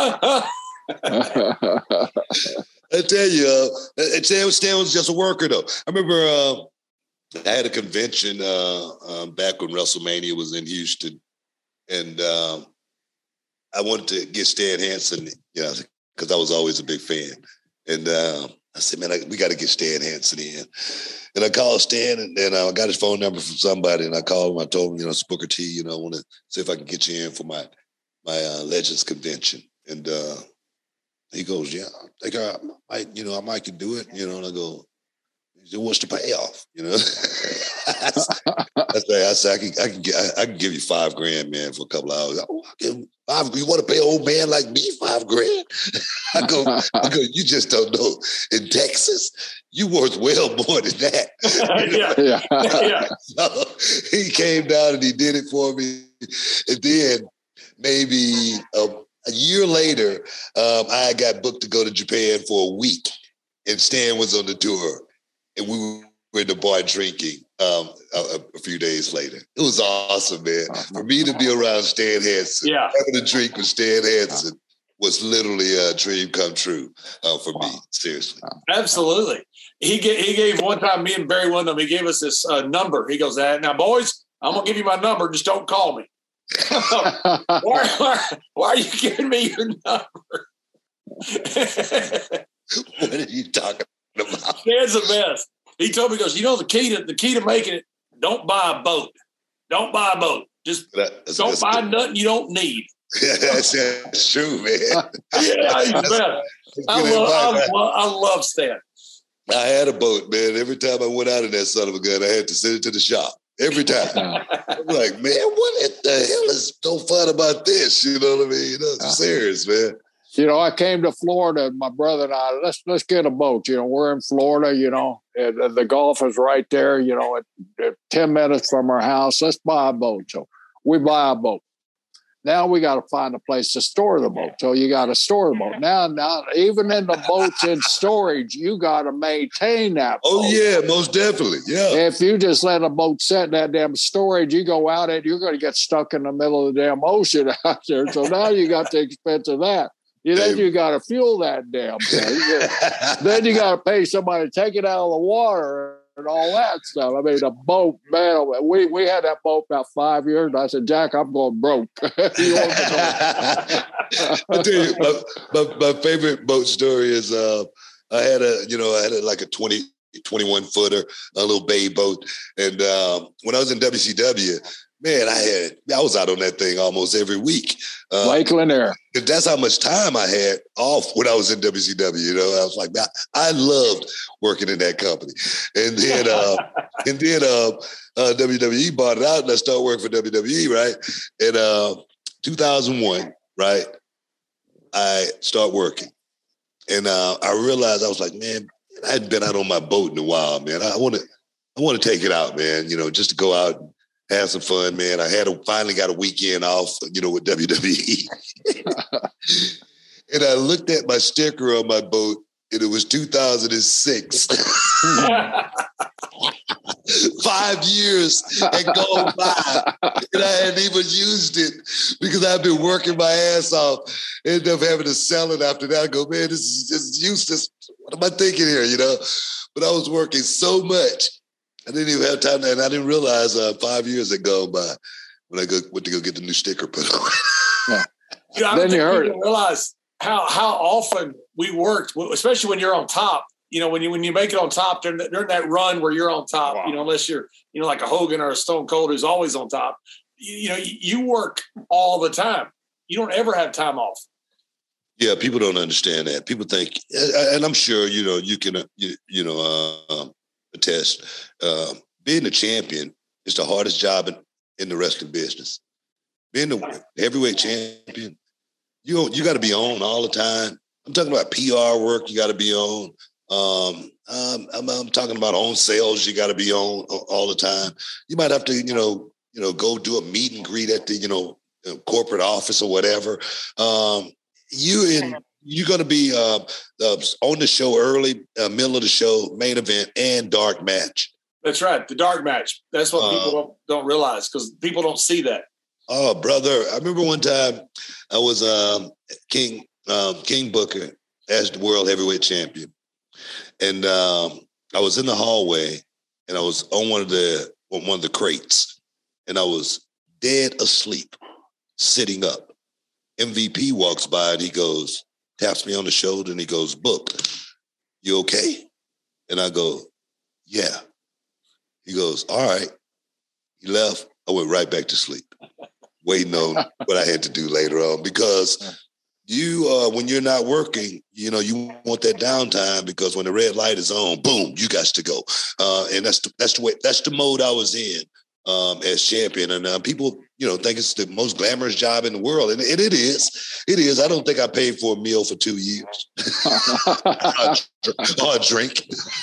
I tell you, Stan was just a worker, though. I remember I had a convention back when WrestleMania was in Houston, and I wanted to get Stan Hansen, because I was always a big fan. And I said, man, we got to get Stan Hansen in. And I called Stan, and then I got his phone number from somebody, and I called him. I told him, it's Booker T, I want to see if I can get you in for my Legends convention. And he goes, yeah, I think I might can do it, and I go, he said, what's the payoff? I said, I can give you $5,000, man, for a couple of hours. You want to pay an old man like me $5,000? I go, you just don't know. In Texas, you worth well more than that. Yeah. So he came down and he did it for me. And then maybe a year later, I got booked to go to Japan for a week, and Stan was on the tour, and we were in the bar drinking a few days later. It was awesome, man. For me to be around Stan Hansen, having a drink with Stan Hansen was literally a dream come true for me, seriously. Absolutely. He gave one time, me and Barry Windham, he gave us this number. He goes, now, boys, I'm going to give you my number. Just don't call me. Why are you giving me your number? What are you talking about? Stan's the best. He told me, he goes, the key to making it, don't buy a boat. Don't buy a boat. Just don't buy nothing you don't need. Yeah, that's true, man. Yeah, he's the best. I love Stan. I had a boat, man. Every time I went out in that son of a gun, I had to send it to the shop. Every time. I'm like, man, what the hell is so fun about this? You know what I mean? It's serious, man. I came to Florida, and my brother and I, let's get a boat. We're in Florida, and the Gulf is right there, at 10 minutes from our house. Let's buy a boat. So we buy a boat. Now we got to find a place to store the boat. So you got to store the boat. Now, even in the boats in storage, you got to maintain that boat. Oh, yeah, most definitely. Yeah. If you just let a boat sit in that damn storage, you go out and you're going to get stuck in the middle of the damn ocean out there. So now you got the expense of that. Then you got to fuel that damn thing. Then you got to pay somebody to take it out of the water and all that stuff. I mean, the boat, man, we had that boat about 5 years. And I said, Jack, I'm going broke. I tell you, my favorite boat story is I had like a 21 footer, a little bay boat. And when I was in WCW, man, I was out on that thing almost every week. Lake Lanier. That's how much time I had off when I was in WCW. I was like, I loved working in that company. And then WWE bought it out, and I started working for WWE, right? In 2001, right, I start working. And I realized, I was like, man, I hadn't been out on my boat in a while, man. I want to take it out, man, just to go out had some fun, man. I finally got a weekend off, with WWE. And I looked at my sticker on my boat, and it was 2006. 5 years had gone by, and I hadn't even used it because I've been working my ass off. Ended up having to sell it after that. I go, man, this is just useless. What am I thinking here, But I was working so much. I didn't even have time, and I didn't realize 5 years had gone by when I went to go get the new sticker put on. I don't think people realize how often we worked, especially when you're on top. When you make it on top during that run where you're on top, wow. Unless you're, like a Hogan or a Stone Cold who's always on top, you work all the time. You don't ever have time off. Yeah, people don't understand that. People think, and I'm sure, you can, attest, being a champion is the hardest job in the wrestling business. Being the heavyweight champion, you got to be on all the time. I'm talking about PR work. You got to be on. I'm talking about on sales. You got to be on all the time. You might have to, go do a meet and greet at the, corporate office or whatever. You're going to be on the show early, middle of the show, main event, and dark match. That's right, the dark match. That's what people don't realize because people don't see that. Oh, brother! I remember one time I was King Booker as the world heavyweight champion, and I was in the hallway, and I was on one of the crates, and I was dead asleep, sitting up. MVP walks by and he goes, taps me on the shoulder, and he goes, "Book, you okay?" And I go, "Yeah." He goes, "All right." He left. I went right back to sleep, waiting on what I had to do later on. Because when you're not working, you want that downtime because when the red light is on, boom, you got to go. And that's the mode I was in as champion. And people, think it's the most glamorous job in the world. And it is. It is. I don't think I paid for a meal for 2 years or a drink.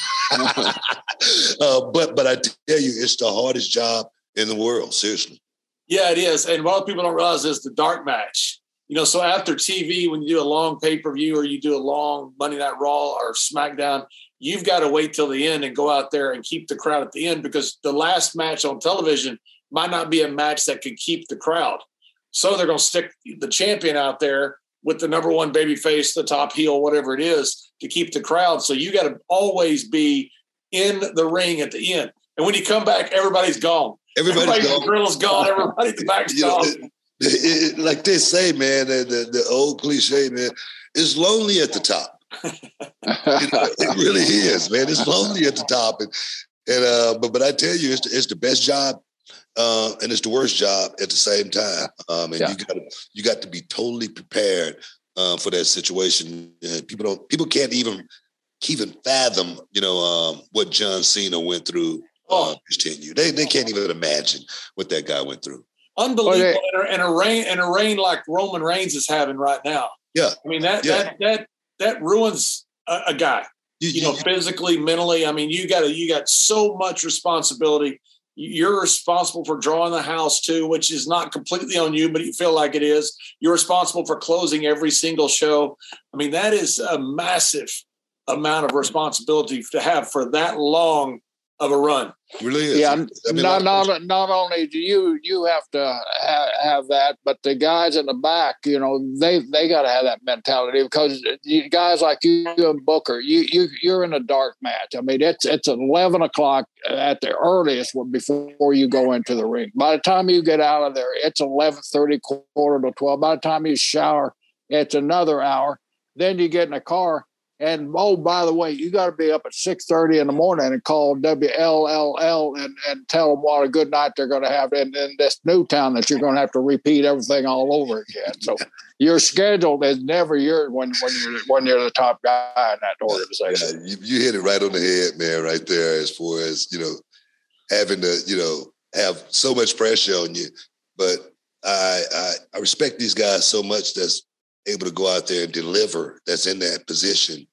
But I tell you, it's the hardest job in the world, seriously. Yeah, it is. And what people don't realize is the dark match. So after TV, when you do a long pay-per-view or you do a long Monday Night Raw or SmackDown, you've got to wait till the end and go out there and keep the crowd at the end because the last match on television might not be a match that could keep the crowd. So they're going to stick the champion out there with the number one babyface, the top heel, whatever it is, to keep the crowd. So you got to always be in the ring at the end. And when you come back, everybody's gone. Everybody's gone. The grill is gone. Everybody at the back's gone. Like they say, man, the old cliche, man, it's lonely at the top. It really is, man. It's lonely at the top, but I tell you, it's the best job, and it's the worst job at the same time. You got to be totally prepared for that situation. People can't even fathom, what John Cena went through. His tenure. They can't even imagine what that guy went through. Unbelievable, and a reign like Roman Reigns is having right now. Yeah, I mean that ruins a guy. Physically, mentally. I mean, you got so much responsibility. You're responsible for drawing the house too, which is not completely on you, but you feel like it is. You're responsible for closing every single show. I mean, that is a massive amount of responsibility to have for that long of a run. It really is. Yeah, not only do you have to have that, but the guys in the back, they got to have that mentality because you guys like you and Booker, you're in a dark match. I mean, it's 11 o'clock at the earliest before you go into the ring. By the time you get out of there, it's 11:30, quarter to 12. By the time you shower, it's another hour. Then you get in a car. And, by the way, you got to be up at 6:30 in the morning and call WLLL and tell them what a good night they're going to have in this new town that you're going to have to repeat everything all over again. So your schedule is never yours when you're the top guy in that organization. Yeah, you hit it right on the head, man, right there as far as, having to, have so much pressure on you. But I respect these guys so much that's able to go out there and deliver that's in that position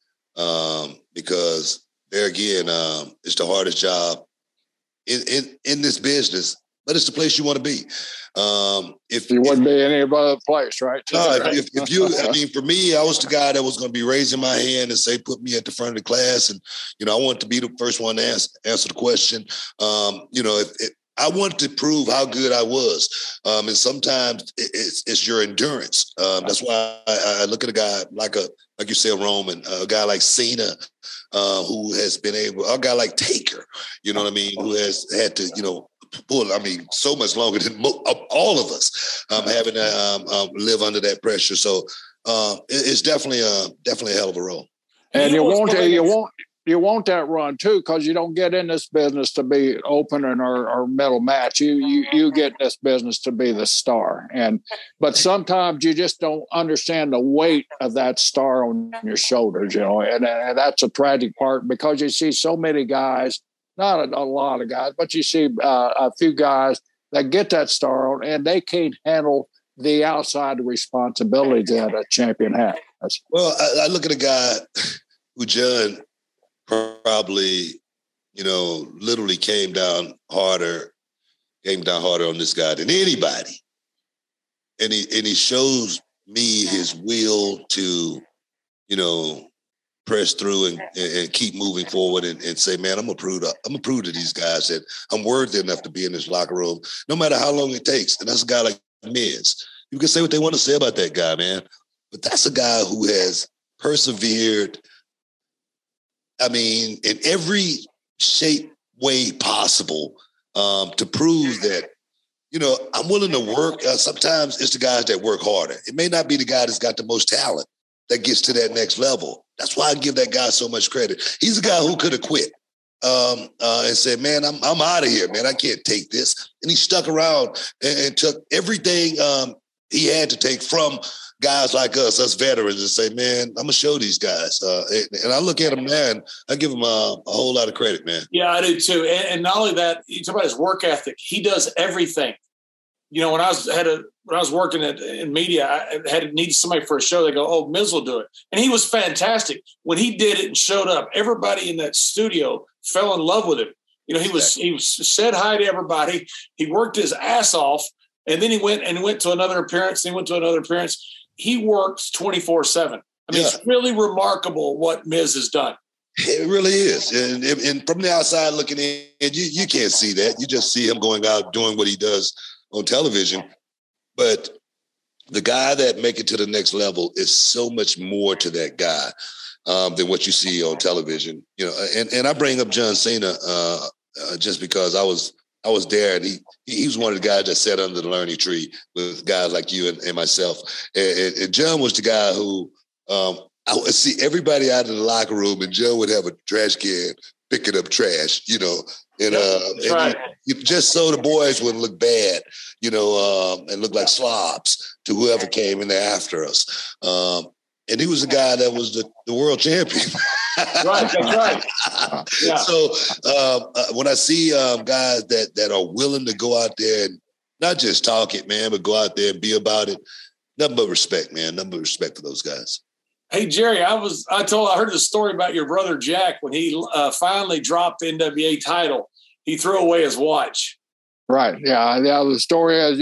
because there again, it's the hardest job in this business but it's the place you want to be. If you wouldn't be any other place, right? No, if you, I mean, for me, I was the guy that was going to be raising my hand and say, put me at the front of the class. And, I wanted to be the first one to answer the question. If I wanted to prove how good I was. And sometimes it's your endurance. That's why I look at a guy like you said, Roman, a guy like Cena, who has been able, a guy like Taker, you know what I mean, who has had to, pull, so much longer than all of us having to live under that pressure. So it's definitely a hell of a role. And you want that run too, because you don't get in this business to be opening or middle match. You get in this business to be the star. But sometimes you just don't understand the weight of that star on your shoulders, and that's a tragic part, because you see so many guys, not a lot of guys, but you see a few guys that get that star on, and they can't handle the outside responsibility that a champion has. Well, I look at a guy who John probably, literally came down harder on this guy than anybody. And he shows me his will to, press through and keep moving forward and say, man, I'm gonna prove to these guys that I'm worthy enough to be in this locker room, no matter how long it takes. And that's a guy like Miz. You can say what they want to say about that guy, man, but that's a guy who has persevered, in every shape, way possible, to prove that, I'm willing to work. Sometimes it's the guys that work harder. It may not be the guy that's got the most talent that gets to that next level. That's why I give that guy so much credit. He's a guy who could have quit and said, man, I'm out of here, man. I can't take this. And he stuck around and took everything he had to take from guys like us veterans, and say, man, I'm going to show these guys. And I look at him, man, I give him a whole lot of credit, man. Yeah, I do too. And not only that, you talk about his work ethic. He does everything. When I was working in media, I needed somebody for a show. They go, "Oh, Miz will do it," and he was fantastic. When he did it and showed up, everybody in that studio fell in love with him. He said hi to everybody. He worked his ass off, and then he went to another appearance. And he went to another appearance. He works 24/7. It's really remarkable what Miz has done. It really is. And from the outside looking in, you can't see that. You just see him going out doing what he does on television. But the guy that make it to the next level is so much more to that guy than what you see on television. And I bring up John Cena just because I was there, and he was one of the guys that sat under the learning tree with guys like you and myself. And John was the guy who I would see everybody out of the locker room, and John would have a trash can picking up trash, and just so the boys wouldn't look bad, and look like slobs to whoever came in there after us. And he was a guy that was the world champion. Right, that's right. Yeah. So when I see guys that are willing to go out there and not just talk it, man, but go out there and be about it, nothing but respect, man. Nothing but respect for those guys. Hey, Jerry, I heard the story about your brother Jack when he finally dropped the NWA title. He threw away his watch. Right. Yeah. The story is,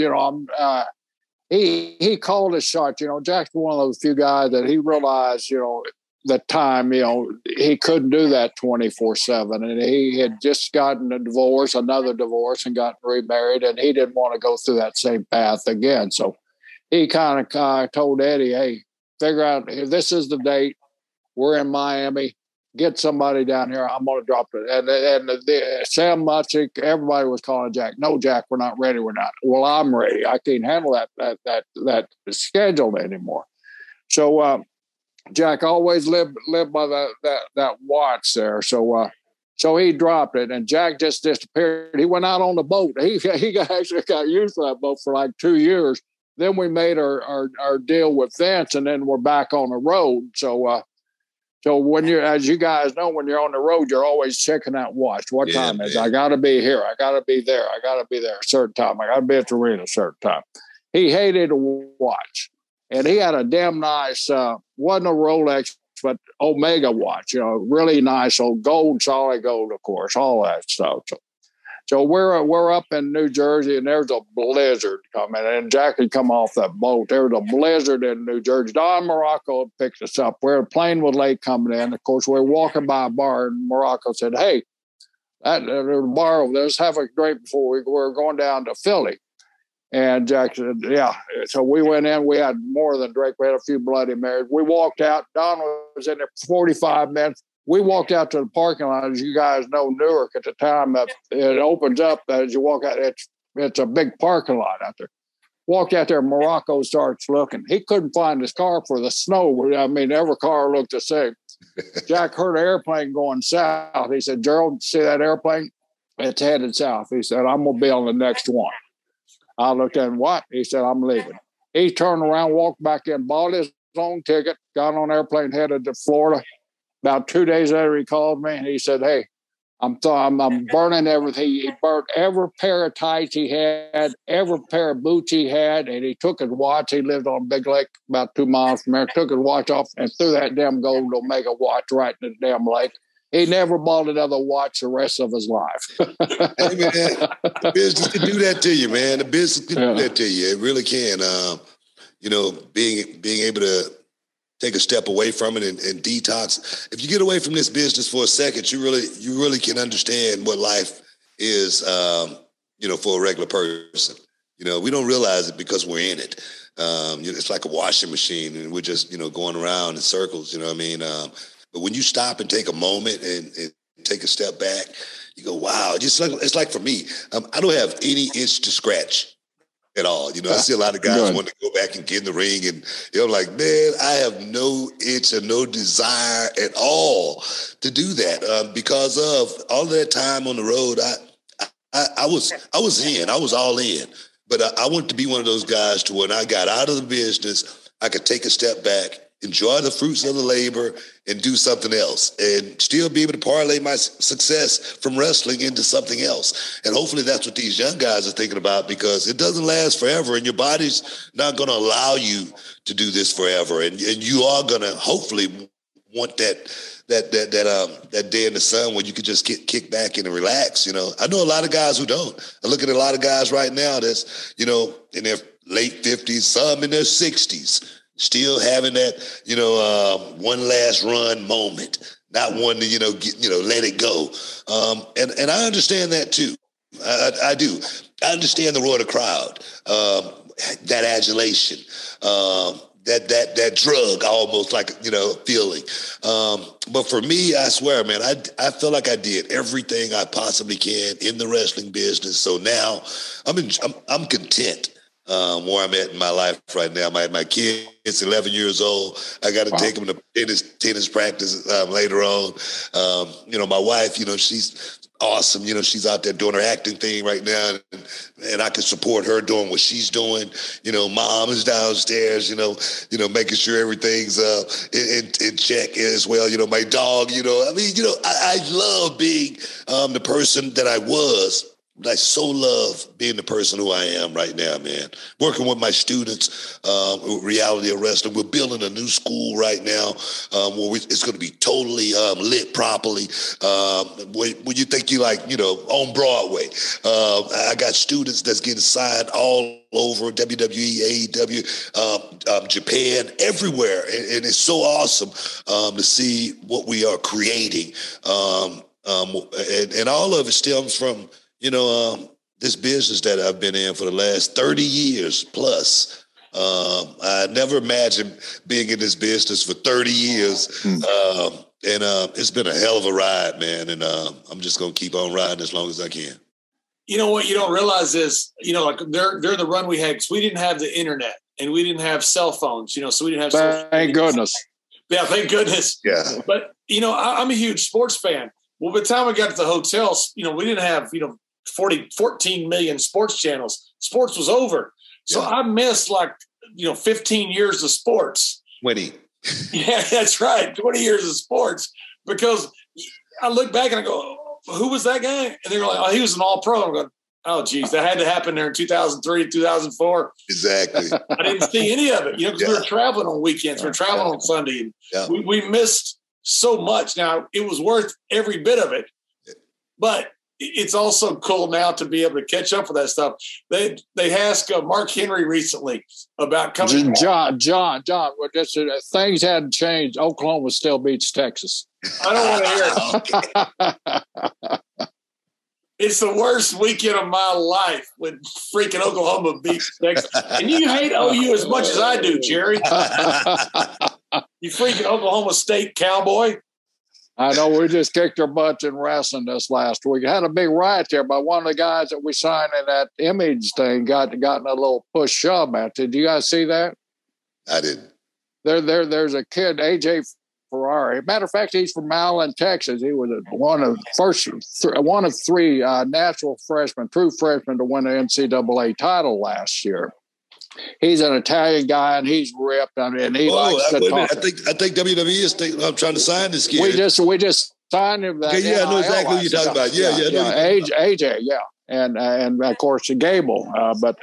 he called his shot. Jack's one of those few guys that he realized, the time, he couldn't do that 24/7. And he had just gotten another divorce, and gotten remarried, and he didn't want to go through that same path again. So he kind of told Eddie, hey, figure out, this is the date. We're in Miami. Get somebody down here. I'm going to drop it. And Sam Mutchik, everybody was calling Jack. No, Jack, we're not ready. We're not. Well, I'm ready. I can't handle that schedule anymore. So Jack always lived by that watch there. So he dropped it, and Jack just disappeared. He went out on the boat. He actually got used to that boat for like 2 years. Then we made our deal with Vince, and then we're back on the road. So when as you guys know, when you're on the road, you're always checking that watch. What time is it? I got to be here. I got to be there. I got to be there a certain time. I got to be at the arena a certain time. He hated a watch, and he had a damn nice, wasn't a Rolex, but Omega watch. Really nice, old gold, solid gold, of course, all that stuff. So we're up in New Jersey, and there's a blizzard coming. And Jack had come off that boat. There was a blizzard in New Jersey. Don Morocco picked us up. The plane was late coming in. Of course, we were walking by a bar, and Morocco said, "Hey, there's a bar over there. Let's have a drink before we're going down to Philly." And Jack said, "Yeah." So we went in. We had more than drink. We had a few Bloody Marys. We walked out. Don was in there for 45 minutes. We walked out to the parking lot. As you guys know, Newark at the time, it opens up as you walk out. It's a big parking lot out there. Walked out there, Morocco starts looking. He couldn't find his car for the snow. I mean, every car looked the same. Jack heard an airplane going south. He said, "Gerald, see that airplane? It's headed south." He said, "I'm going to be on the next one." I looked at him, "What?" He said, "I'm leaving." He turned around, walked back in, bought his own ticket, got on an airplane, headed to Florida. About 2 days later, he called me and he said, "Hey, I'm burning everything." He burnt every pair of tights he had, every pair of boots he had, and he took his watch. He lived on Big Lake, about 2 miles from there. Took his watch off and threw that damn gold Omega watch right in the damn lake. He never bought another watch the rest of his life. Hey, man, the business can do that to you, man. The business can do that to you. It really can. Being able to take a step away from it and detox. If you get away from this business for a second, you really can understand what life is, for a regular person. We don't realize it because we're in it. It's like a washing machine, and we're just, going around in circles, you know what I mean? But when you stop and take a moment and take a step back, you go, wow. It's like for me, I don't have any itch to scratch at all. I see a lot of guys want to go back and get in the ring, and I'm like, man, I have no itch and no desire at all to do that because of all that time on the road. I was all in, but I want to be one of those guys to when I got out of the business, I could take a step back, enjoy the fruits of the labor, and do something else, and still be able to parlay my success from wrestling into something else. And hopefully that's what these young guys are thinking about, because it doesn't last forever, and your body's not going to allow you to do this forever. And you are going to hopefully want that day in the sun where you could just kick back and relax. I know a lot of guys who don't. I look at a lot of guys right now that's, in their late 50s, some in their 60s, still having that, one last run moment, not one to, let it go. And I understand that too. I do. I understand the roar of the crowd, that adulation, that drug, almost like, feeling. But for me, I swear, man, I feel like I did everything I possibly can in the wrestling business. So now I'm content. Where I'm at in my life right now. My kid's 11 years old. I got to take him to tennis practice later on. My wife, she's awesome. She's out there doing her acting thing right now, and I can support her doing what she's doing. Mom is downstairs, making sure everything's in check as well. My dog, I love being the person that I was. But I so love being the person who I am right now, man. Working with my students, with Reality of Wrestling. We're building a new school right now where it's going to be totally lit properly. When you think you on Broadway, I got students that's getting signed all over WWE, AEW, Japan, everywhere. And it's so awesome to see what we are creating. And all of it stems from, this business that I've been in for the last 30 years plus. I never imagined being in this business for 30 years. And it's been a hell of a ride, man. And I'm just going to keep on riding as long as I can. You know what you don't realize is, during the run we had, because we didn't have the internet and we didn't have cell phones, so we didn't have. Thank goodness. Yeah, thank goodness. Yeah. But, I'm a huge sports fan. Well, by the time we got to the hotels, we didn't have, 14 million sports channels. Sports was over. So I missed 15 years of sports. 20. Yeah, that's right. 20 years of sports, because I look back and I go, who was that guy? And they're like, oh, he was an all-pro. I'm going, oh, geez, that had to happen there in 2003, 2004. Exactly. I didn't see any of it, because we were traveling on weekends. We were traveling on Sunday. We missed so much. Now, it was worth every bit of it. But, it's also cool now to be able to catch up with that stuff. They asked Mark Henry recently about coming. John. Well, things hadn't changed. Oklahoma still beats Texas. I don't want to hear it. It's the worst weekend of my life when freaking Oklahoma beats Texas. And you hate OU as much as I do, Jerry. You freaking Oklahoma State cowboy. I know we just kicked our butts in wrestling this last week. Had a big riot there, but one of the guys that we signed in that image thing got in a little push shove match. Did you guys see that? I didn't. There's a kid, AJ Ferrari. Matter of fact, he's from Allen, Texas. He was one of three natural freshmen, true freshmen to win the NCAA title last year. He's an Italian guy, and he's ripped. I mean, he likes to talk. I think WWE is I'm trying to sign this kid. We just signed him. Okay, yeah, I know exactly what you're talking about. Yeah. AJ, yeah, and of course Gable, but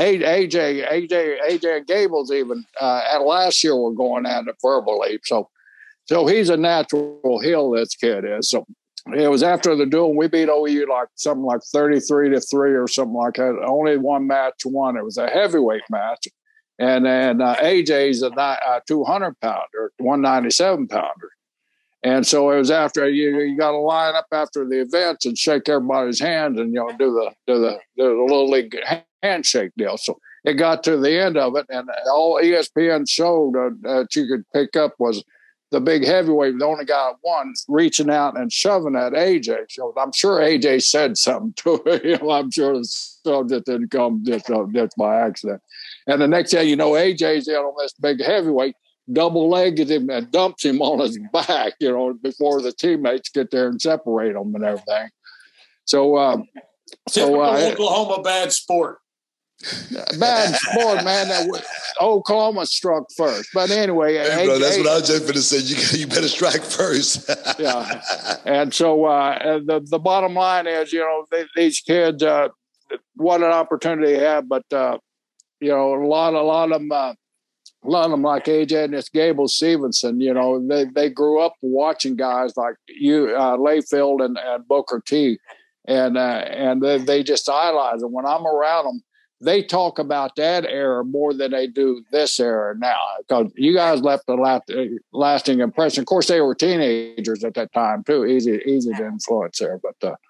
AJ and Gable's even at last year were going at it verbally. So he's a natural heel. This kid is. So it was after the duel. We beat OU like something like 33-3 or something like that. Only one match won. It was a heavyweight match, and then AJ's a 200-pounder, 197-pounder. And so it was after you got to line up after the events and shake everybody's hands and do the little league handshake deal. So it got to the end of it, and all ESPN showed that you could pick up was the big heavyweight, the only guy that won, reaching out and shoving at AJ. So I'm sure AJ said something to him. I'm sure the subject didn't come just by accident. And the next thing you know, AJ's in on this big heavyweight, double-legged him and dumps him on his back, before the teammates get there and separate them and everything. So, Oklahoma bad sport. Bad sport, man. Oklahoma struck first, but anyway. Hey, bro, that's what I was just going to say. You better strike first. Yeah, and so the bottom line is, these kids, what an opportunity they have, but a lot of them like AJ and this Gable Stevenson. They grew up watching guys like Layfield and Booker T, and they just idolize them. When I'm around them, they talk about that era more than they do this era now, because you guys left a lasting impression. Of course, they were teenagers at that time too. Easy to influence there, but I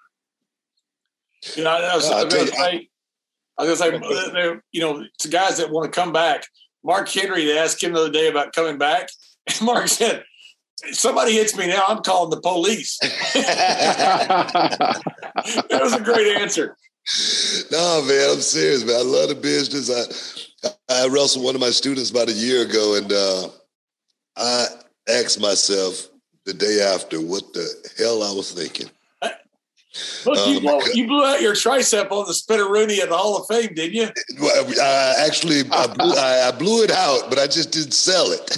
was going to say, to guys that want to come back. Mark Henry, they asked him the other day about coming back, and Mark said, "Somebody hits me now, I'm calling the police." That was a great answer. No, man, I'm serious, man. I love the business. I wrestled one of my students about a year ago, and I asked myself the day after what the hell I was thinking. Look, you blew out your tricep on the Spinneroonie at the Hall of Fame, didn't you? I blew it out, but I just didn't sell it.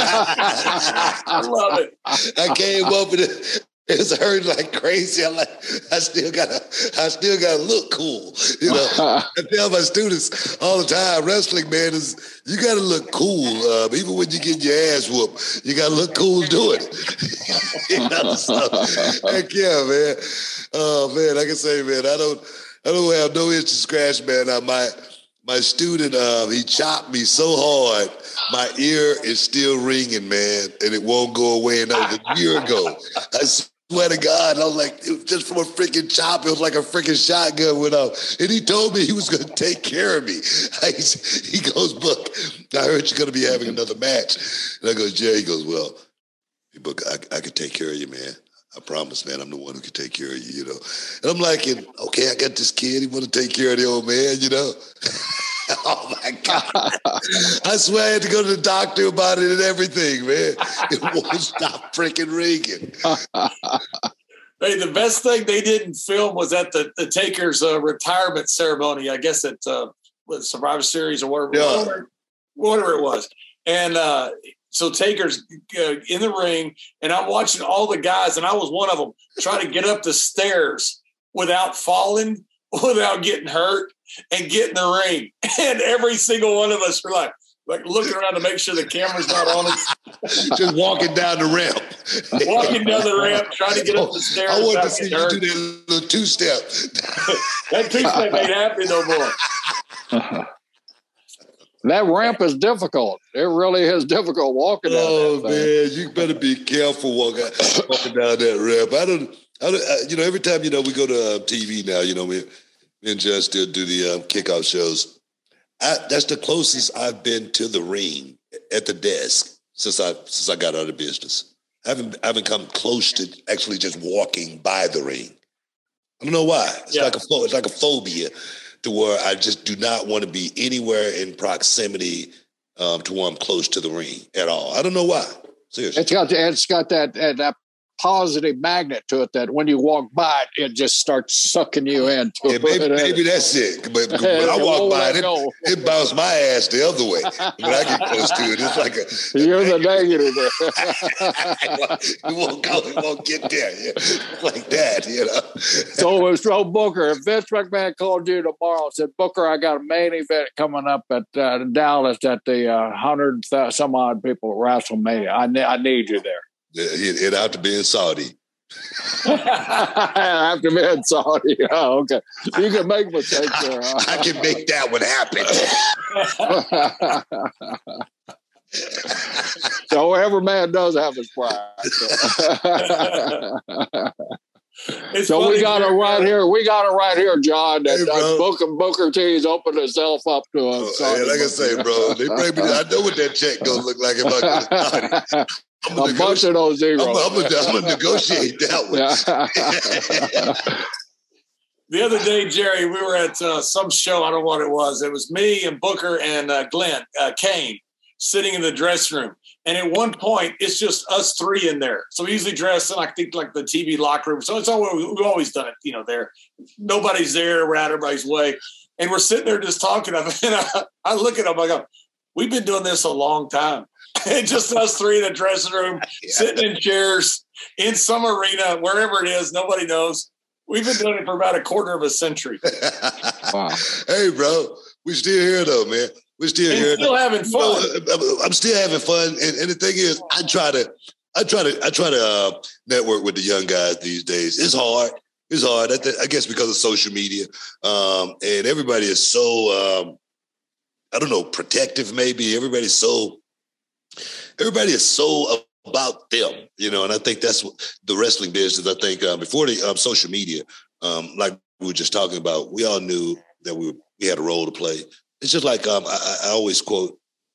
I love it. I came up with it. It was hurting like crazy. I'm like, I still gotta look cool. I tell my students all the time, wrestling, man, is you gotta look cool. Even when you get your ass whooped, you gotta look cool doing it. So, heck yeah, man. Oh man, like I say, man, I don't have no itch to scratch, man. My student, he chopped me so hard, my ear is still ringing, man, and it won't go away. And that was a year ago. I swear to God, I was like, it was just from a freaking chop. It was like a freaking shotgun went off. And he told me he was going to take care of me. He goes, "Book, I heard you're going to be having another match." And I go, "Jerry," he goes, "Well, Book, I could take care of you, man. I promise, man. I'm the one who can take care of you, And I'm like, okay, I got this kid. He want to take care of the old man, Oh, my God. I swear I had to go to the doctor about it and everything, man. It won't stop freaking ringing. Hey, the best thing they didn't film was at the Taker's retirement ceremony, I guess at Survivor Series or whatever it was. And so Taker's in the ring, and I'm watching all the guys, and I was one of them, trying to get up the stairs without falling, without getting hurt, and get in the ring. And every single one of us were like looking around to make sure the camera's not on us. Just walking down the ramp. walking down the ramp, trying to get up the stairs. I wanted to see you do that little two-step. That two-step ain't happening no more. That ramp is difficult. It really is difficult walking down that thing. Man, you better be careful walking down that ramp. I don't, every time, we go to TV now, me and Judge still do the kickoff shows. That's the closest I've been to the ring at the desk since I got out of business. I haven't come close to actually just walking by the ring. I don't know why. It's like a phobia to where I just do not want to be anywhere in proximity to where I'm close to the ring at all. I don't know why. Seriously. It's got that positive magnet to it that when you walk by it just starts sucking you in. Maybe that's it. But when I walk by it bounced my ass the other way. When I get close to it, it's like you're the negative there. We won't get there. Like that, So Booker, if Vince McMahon called you tomorrow and said, Booker, I got a main event coming up at Dallas at the 100 some odd people at WrestleMania. I need you there. It have to be in Saudi. I have to be in Saudi. Oh, okay. You can make mistakes there. Huh? I can make that one happen. So every man does have his pride. So we got it right here. We got it right here, John. That Booker T's opened himself up to us. Like I say, bro, they bring me. I know what that check gonna look like if I go to Saudi. A bunch of those zeros. I'm gonna negotiate that one. The other day, Jerry, we were at some show. I don't know what it was. It was me and Booker and Glenn Kane sitting in the dressing room. And at one point, it's just us three in there. So we usually dress in, I think, like the TV locker room. So it's all we've always done it, there. Nobody's there. We're out everybody's way. And we're sitting there just talking. And I look at them. I go, we've been doing this a long time. And just us three in the dressing room, sitting in chairs in some arena, wherever it is, nobody knows. We've been doing it for about a quarter of a century. Wow. Hey, bro, we still here though, man. We're still here. Still having fun. I'm still having fun, and the thing is, I try to network with the young guys these days. It's hard. It's hard. I guess because of social media, and everybody is so I don't know, protective. Maybe everybody is so about them, and I think that's what the wrestling business. I think before the social media, like we were just talking about, we all knew that we had a role to play. It's just like I always quote,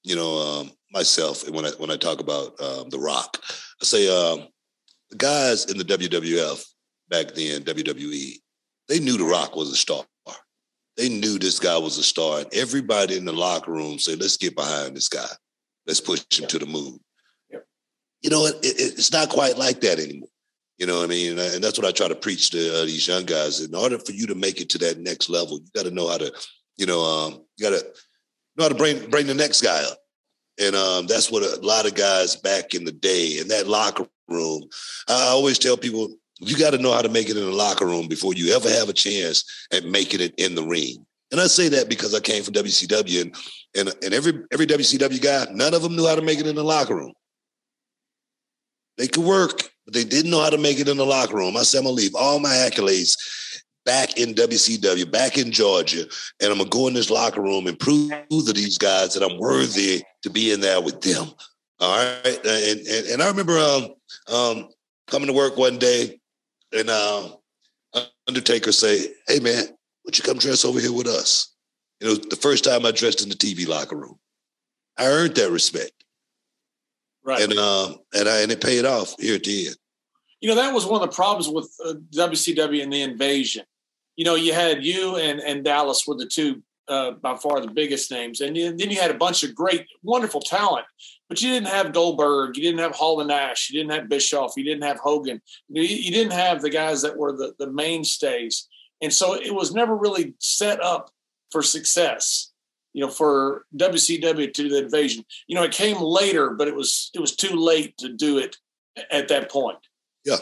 myself when I talk about The Rock. I say the guys in the WWF back then, WWE, they knew The Rock was a star. They knew this guy was a star, and everybody in the locker room said, "Let's get behind this guy. Let's push him to the moon." Yep. You know what? It's not quite like that anymore. You know what I mean? And that's what I try to preach to these young guys. In order for you to make it to that next level, you got to know how to, you got to know how to bring the next guy up. And that's what a lot of guys back in the day in that locker room. I always tell people, you got to know how to make it in the locker room before you ever have a chance at making it in the ring. And I say that because I came from WCW, and every WCW guy, none of them knew how to make it in the locker room. They could work, but they didn't know how to make it in the locker room. I said, I'm going to leave all my accolades back in WCW, back in Georgia, and I'm going to go in this locker room and prove to these guys that I'm worthy to be in there with them. All right? And I remember coming to work one day, and Undertaker say, "Hey, man, would you come dress over here with us?" The first time I dressed in the TV locker room. I earned that respect. Right. And it paid off here at the end. That was one of the problems with WCW and the Invasion. You had you and Dallas were the two by far the biggest names. And then you had a bunch of great, wonderful talent. But you didn't have Goldberg. You didn't have Hall and Nash. You didn't have Bischoff. You didn't have Hogan. You didn't have the guys that were the mainstays. And so it was never really set up for success, for WCW to the Invasion. It came later, but it was too late to do it at that point. Yeah.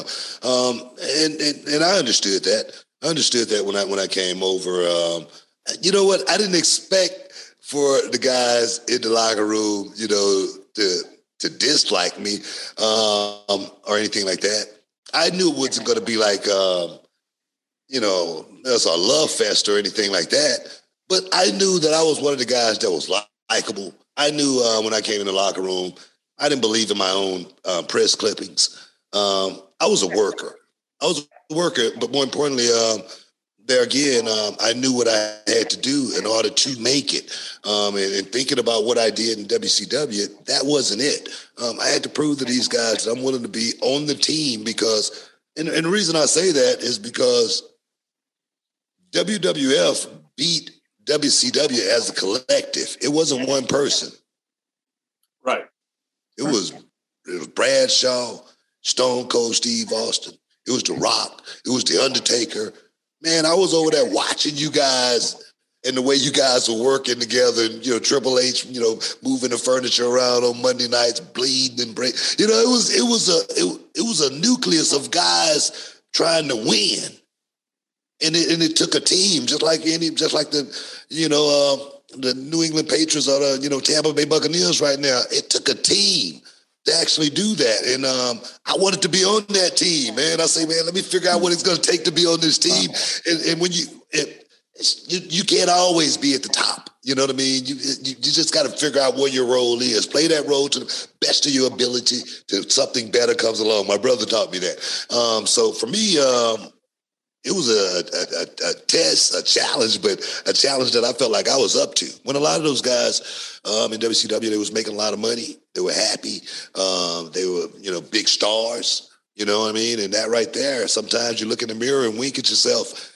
And I understood that. I understood that when I came over. You know what? I didn't expect for the guys in the locker room, to to dislike me or anything like that. I knew it wasn't going to be like, there's a love fest or anything like that. But I knew that I was one of the guys that was likable. I knew when I came in the locker room, I didn't believe in my own press clippings. I was a worker. But more importantly, there again, I knew what I had to do in order to make it. And thinking about what I did in WCW, that wasn't it. I had to prove to these guys that I'm willing to be on the team because, and the reason I say that is because WWF beat WCW as a collective. It wasn't one person. Right. It was Bradshaw, Stone Cold Steve Austin. It was The Rock. It was The Undertaker. Man, I was over there watching you guys and the way you guys were working together. And, Triple H, moving the furniture around on Monday nights, bleeding and break. It was a nucleus of guys trying to win, and it took a team, just like the New England Patriots or the Tampa Bay Buccaneers right now. It took a team to actually do that. And I wanted to be on that team, man. I say, man, let me figure out what it's going to take to be on this team. And when you can't always be at the top. You know what I mean? You just got to figure out what your role is. Play that role to the best of your ability till something better comes along. My brother taught me that. So for me, it was a test, a challenge, but a challenge that I felt like I was up to. When a lot of those guys in WCW, they was making a lot of money. They were happy. They were, big stars. You know what I mean? And that right there, sometimes you look in the mirror and wink at yourself.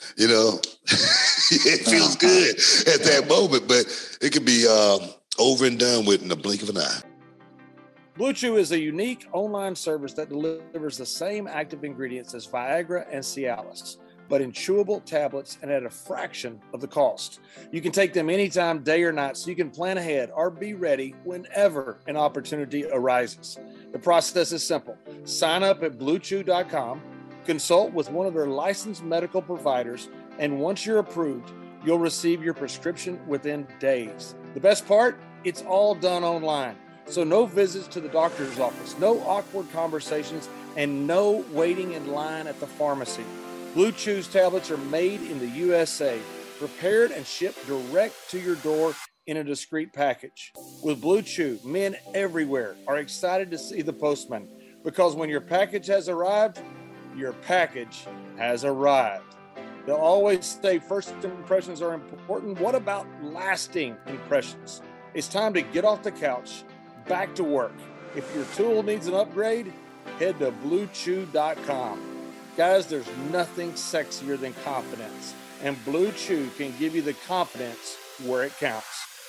It feels good at that moment, but it could be over and done with in the blink of an eye. Blue Chew is a unique online service that delivers the same active ingredients as Viagra and Cialis, but in chewable tablets and at a fraction of the cost. You can take them anytime, day or night, so you can plan ahead or be ready whenever an opportunity arises. The process is simple. Sign up at BlueChew.com, consult with one of their licensed medical providers, and once you're approved, you'll receive your prescription within days. The best part? It's all done online. So no visits to the doctor's office, no awkward conversations, and no waiting in line at the pharmacy. Blue Chew's tablets are made in the USA, prepared and shipped direct to your door in a discreet package. With Blue Chew, men everywhere are excited to see the postman, because when your package has arrived, your package has arrived. They'll always say first impressions are important. What about lasting impressions? It's time to get off the couch, back to work. If your tool needs an upgrade, head to BlueChew.com. Guys, there's nothing sexier than confidence, and Blue Chew can give you the confidence where it counts.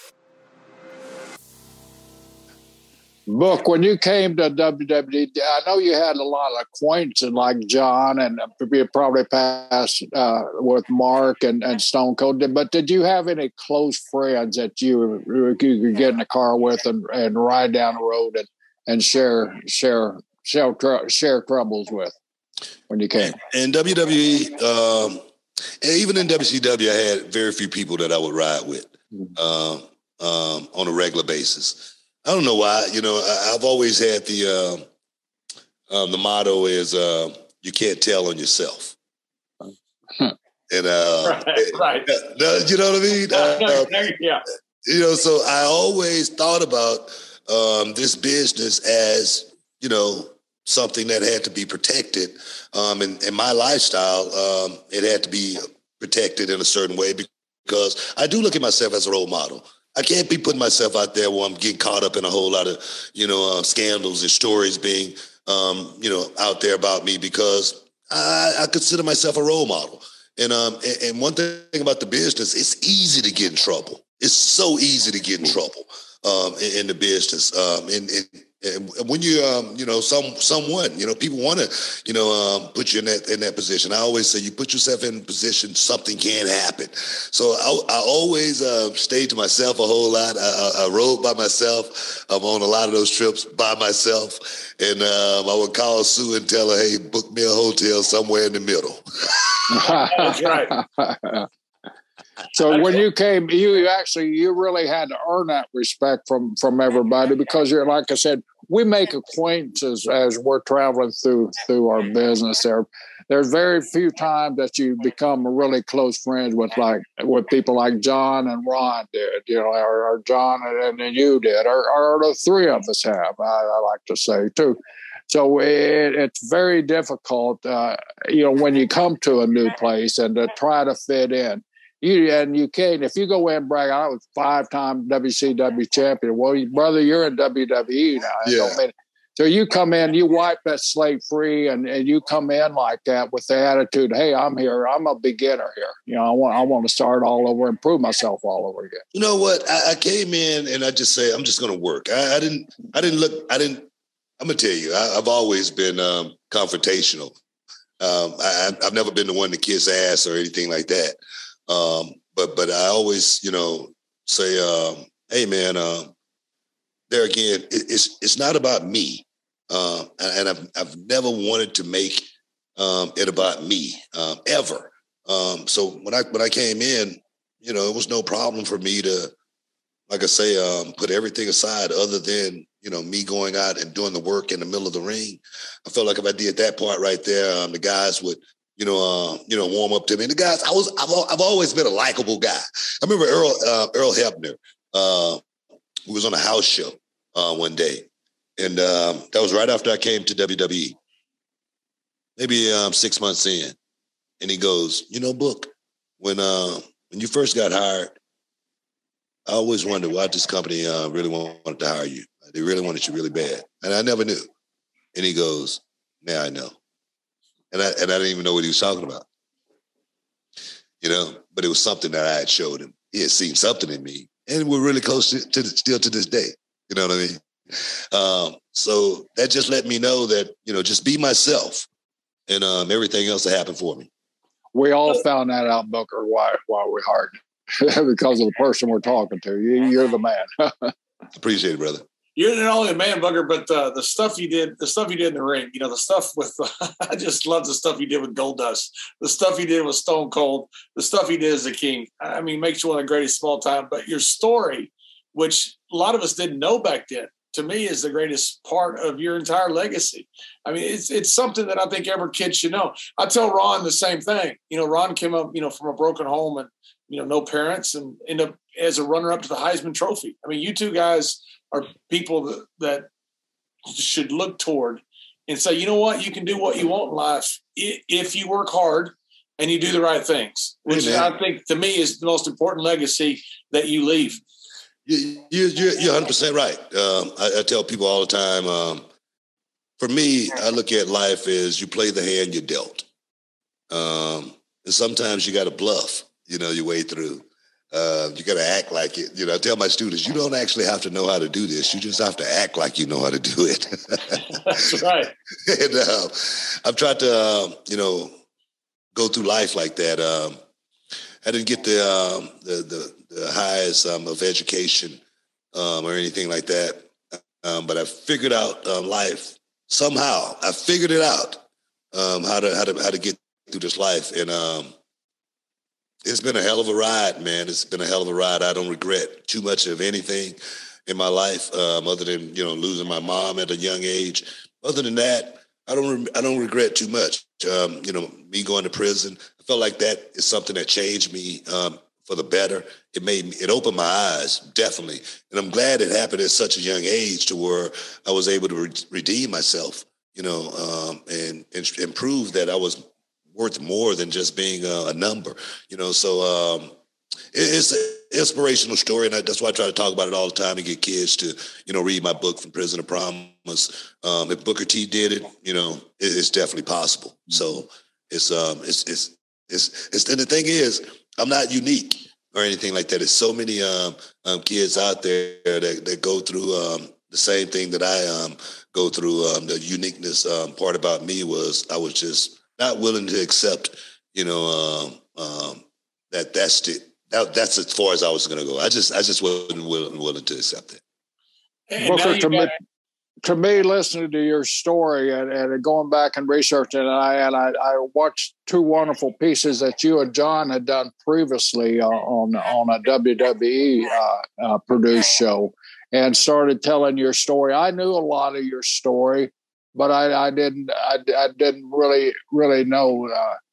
Book, when you came to WWE, I know you had a lot of acquaintances like John, and you probably passed with Mark and Stone Cold. But did you have any close friends that you could get in the car with and ride down the road and share troubles with when you came? In WWE, and even in WCW, I had very few people that I would ride with on a regular basis. I don't know why. I've always had the motto is you can't tell on yourself. And right. You know what I mean? Yeah. So I always thought about this business as something that had to be protected. And my lifestyle, it had to be protected in a certain way because I do look at myself as a role model. I can't be putting myself out there where I'm getting caught up in a whole lot of, scandals and stories being, out there about me because I consider myself a role model. And one thing about the business, it's easy to get in trouble. It's so easy to get in trouble in the business. And when you, someone, people want to, put you in that position. I always say you put yourself in a position, something can happen. So I always stayed to myself a whole lot. I rode by myself. I'm on a lot of those trips by myself. And I would call Sue and tell her, hey, book me a hotel somewhere in the middle. That's right. So when you came, you really had to earn that respect from everybody because you're, like I said, we make acquaintances as we're traveling through our business. There's very few times that you become really close friends with people like John and Ron did, or John and then you did, or the three of us have, I like to say too. So it's very difficult, when you come to a new place and to try to fit in. You can't, if you go in and brag, I was 5-time WCW champion. Well, brother, you're in WWE now. Yeah. So you come in, you wipe that slate free, and you come in like that with the attitude, hey, I'm here. I'm a beginner here. I want to start all over and prove myself all over again. You know what? I came in and I just say, I'm just going to work. I'm going to tell you, I've always been confrontational. I've never been the one to kiss ass or anything like that. But I always, say, hey man, there again, it's not about me. And I've never wanted to make it about me ever. So when I came in, it was no problem for me to, like I say, put everything aside other than, me going out and doing the work in the middle of the ring. I felt like if I did that part right there, the guys would, warm up to me. And the guys, I've always been a likable guy. I remember Earl Hebner, who was on a house show one day. And that was right after I came to WWE, maybe 6 months in. And he goes, Book, when you first got hired, I always wondered why this company really wanted to hire you. They really wanted you really bad. And I never knew. And he goes, now I know. And I didn't even know what he was talking about. But it was something that I had showed him. He had seen something in me. And we're really close still to this day. You know what I mean? So that just let me know that, just be myself and everything else will happen for me. We all found that out, Booker, why we hired you. Because of the person we're talking to. You're the man. Appreciate it, brother. You're not only a man, Booker, but the stuff you did in the ring, the stuff with, I just love the stuff you did with Goldust, the stuff you did with Stone Cold, the stuff you did as a King. I mean, makes you one of the greatest small time, but your story, which a lot of us didn't know back then, to me is the greatest part of your entire legacy. I mean, it's something that I think every kid should know. I tell Ron the same thing. Ron came up, from a broken home and, no parents and ended up as a runner-up to the Heisman Trophy. I mean, you two guys are people that should look toward and say, you know what, you can do what you want in life if you work hard and you do the right things, which I think to me is the most important legacy that you leave. You're 100% right. I tell people all the time, for me, I look at life as you play the hand you're dealt. And sometimes you got to bluff, your way through. You got to act like it. I tell my students, you don't actually have to know how to do this. You just have to act like you know how to do it. That's right. And I've tried to, go through life like that. I didn't get the highest of education or anything like that. But I figured out life somehow. I figured it out how to get through this life. And it's been a hell of a ride, man. It's been a hell of a ride. I don't regret too much of anything in my life, other than losing my mom at a young age. Other than that, I don't regret too much. Me going to prison, I felt like that is something that changed me for the better. It opened my eyes, definitely, and I'm glad it happened at such a young age to where I was able to redeem myself, and prove that I was worth more than just being a number, So it's an inspirational story, and that's why I try to talk about it all the time and get kids to, read my book, From Prison to Promise. If Booker T did it, it's definitely possible. So it's and the thing is, I'm not unique or anything like that. There's so many kids out there that go through the same thing that I go through. The uniqueness part about me was I was just not willing to accept, that's as far as I was going to go. I just wasn't willing to accept it. Booker, to me, listening to your story and going back and researching, I watched two wonderful pieces that you and John had done previously on a WWE produced show. and started telling your story. I knew a lot of your story, but I didn't really know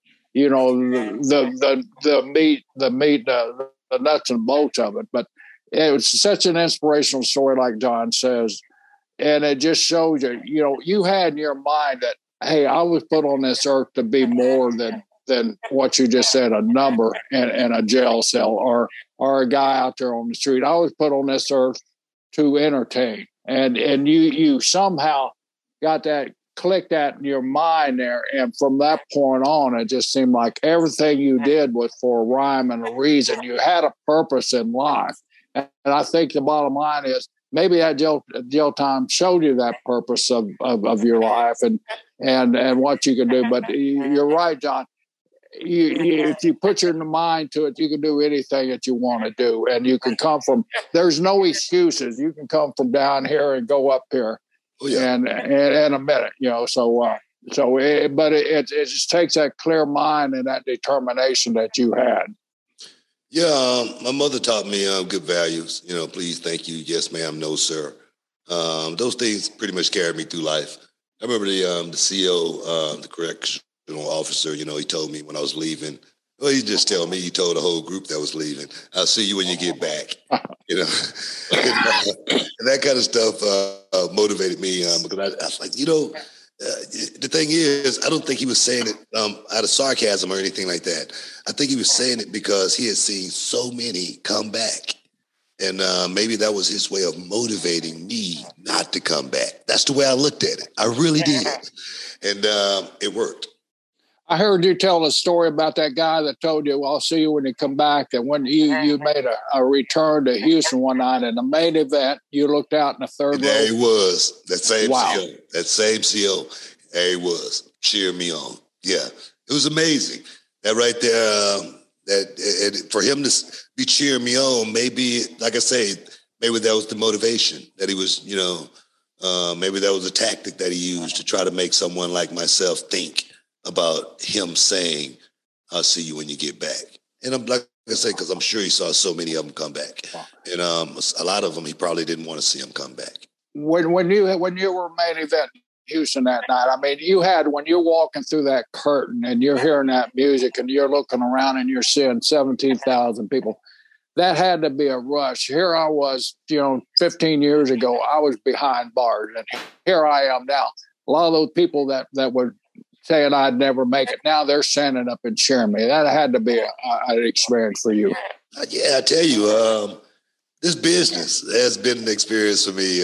the meat, the nuts and bolts of it. But it was such an inspirational story, like John says, and it just shows you had in your mind that, hey, I was put on this earth to be more than what you just said, a number in a jail cell or a guy out there on the street. I was put on this earth to entertain, and you somehow got that, clicked that in your mind there, and from that point on, it just seemed like everything you did was for a rhyme and a reason. You had a purpose in life, and I think the bottom line is maybe that jail time showed you that purpose of your life and what you can do. But you're right, John. If you put your mind to it, you can do anything that you want to do, and you can come from. There's no excuses. You can come from down here and go up here, in a minute. But it just takes that clear mind and that determination that you had. Yeah, my mother taught me good values. Please, thank you, yes, ma'am, no, sir. Those things pretty much carried me through life. I remember the CO, the correctional officer, he told me when I was leaving. Well, he just told me, he told the whole group that was leaving, I'll see you when you get back. And that kind of stuff motivated me because I was like, the thing is, I don't think he was saying it out of sarcasm or anything like that. I think he was saying it because he had seen so many come back. And maybe that was his way of motivating me not to come back. That's the way I looked at it. I really did. And it worked. I heard you tell a story about that guy that told you, well, I'll see you when you come back. And when you made a return to Houston one night in the main event, you looked out in the third row. There he was. That same wow. CO. That same CO. There he was. Cheering me on. Yeah. It was amazing. That right there, for him to be cheering me on, maybe, like I say, maybe that was the motivation that he was, maybe that was a tactic that he used to try to make someone like myself think about him saying, I'll see you when you get back. And I'm like I say, because I'm sure he saw so many of them come back. And a lot of them, he probably didn't want to see them come back. When you were main event Houston that night, I mean, when you're walking through that curtain and you're hearing that music and you're looking around and you're seeing 17,000 people, that had to be a rush. Here I was, 15 years ago, I was behind bars, and here I am now. A lot of those people that were saying I'd never make it, now they're standing up and cheering me. That had to be an experience for you. Yeah, I tell you, this business has been an experience for me.